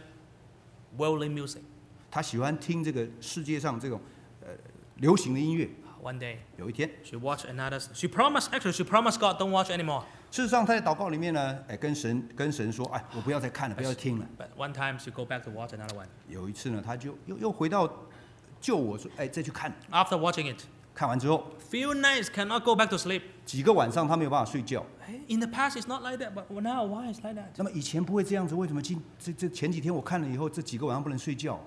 S1: worldly music.
S2: 她喜欢听这个世界上这种流行的音乐。
S1: One day,
S2: 有一天，
S1: she watched another. She promised God, don't watch anymore.
S2: 事实上她在祷告里面呢，跟神说，哎，我不要再看了，不要再听了。
S1: But one time she go back to watch another one.
S2: 有一次呢，她就又回到救我说，哎，再去看。
S1: After watching it,
S2: 看完之后，
S1: few nights cannot go back to sleep.
S2: 几个晚上她没有办法睡觉。
S1: In the past, it's not like that, but now why is like that?
S2: 那么以前不会这样子，为什么前几天我看了以后，这几个晚上不能睡觉？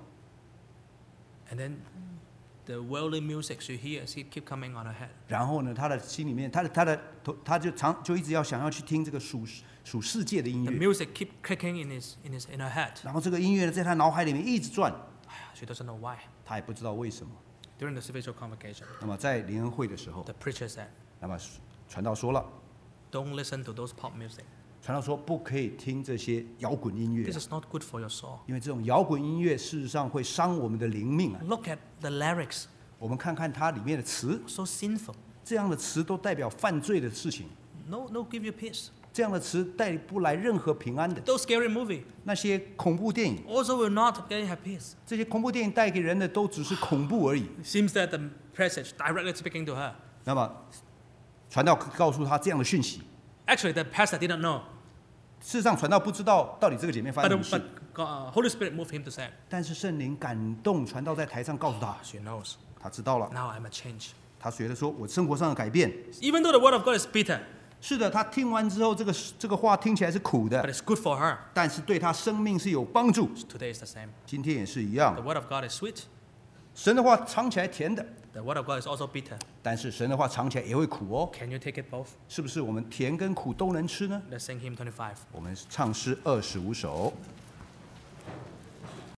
S1: And then the worldly music she hears keep coming on her head.
S2: 然后呢，他的心里面，他就一直想要去听这个属世界的音
S1: The
S2: 乐，
S1: music keep clicking in her head.
S2: 然后这个音乐呢，在他脑海里面一直转，
S1: She doesn't know why.
S2: 他也不知道为什么。
S1: During the spiritual convocation,
S2: 那么在联合会的时候，
S1: the preacher said,
S2: 那么传道说了，
S1: "Don't listen to those pop music.
S2: 传道说不可以听这些摇滚音乐
S1: This，is not good for your soul."
S2: 因为这种摇滚音乐事实上会伤我们的灵命啊。
S1: Look at the lyrics,
S2: 我们看看它里面的词，
S1: so sinful.
S2: 这样的词都代表犯罪的事情，
S1: No give you peace.
S2: 这样的词带不来任何平安的。
S1: Those scary movie
S2: 那些恐怖电影，
S1: also will not get you peace.
S2: 这些恐怖电影带给人的都只是恐怖而已。
S1: It seems that the passage directly speaking to her.
S2: 那么，传道告诉他这样的讯息。
S1: Actually, the pastor didn't know,
S2: 事实上，传道不知道到底这个姐妹发生什么
S1: but
S2: 事，
S1: Holy Spirit moved him to say,
S2: 但是圣灵感动传道在台上告诉他，
S1: "She knows.
S2: 他知道了。
S1: Now I'm a change."
S2: 他觉得说，我生活上的改变，
S1: Even though the word of God is bitter,
S2: 是的，他听完之后，这个话听起来是苦
S1: but
S2: 的，
S1: it's good for her.
S2: 但是对他生命是有帮助。
S1: Today is the same.
S2: 今天也是一样
S1: The，word of God is sweet.
S2: 神的话尝起来甜的，
S1: The word of God is also bitter.
S2: 但是神的话尝起来也会苦哦。
S1: Can you take it both?
S2: 是不是我们甜跟苦都能吃呢？
S1: Let's sing hymn 25.
S2: 我们唱诗25首。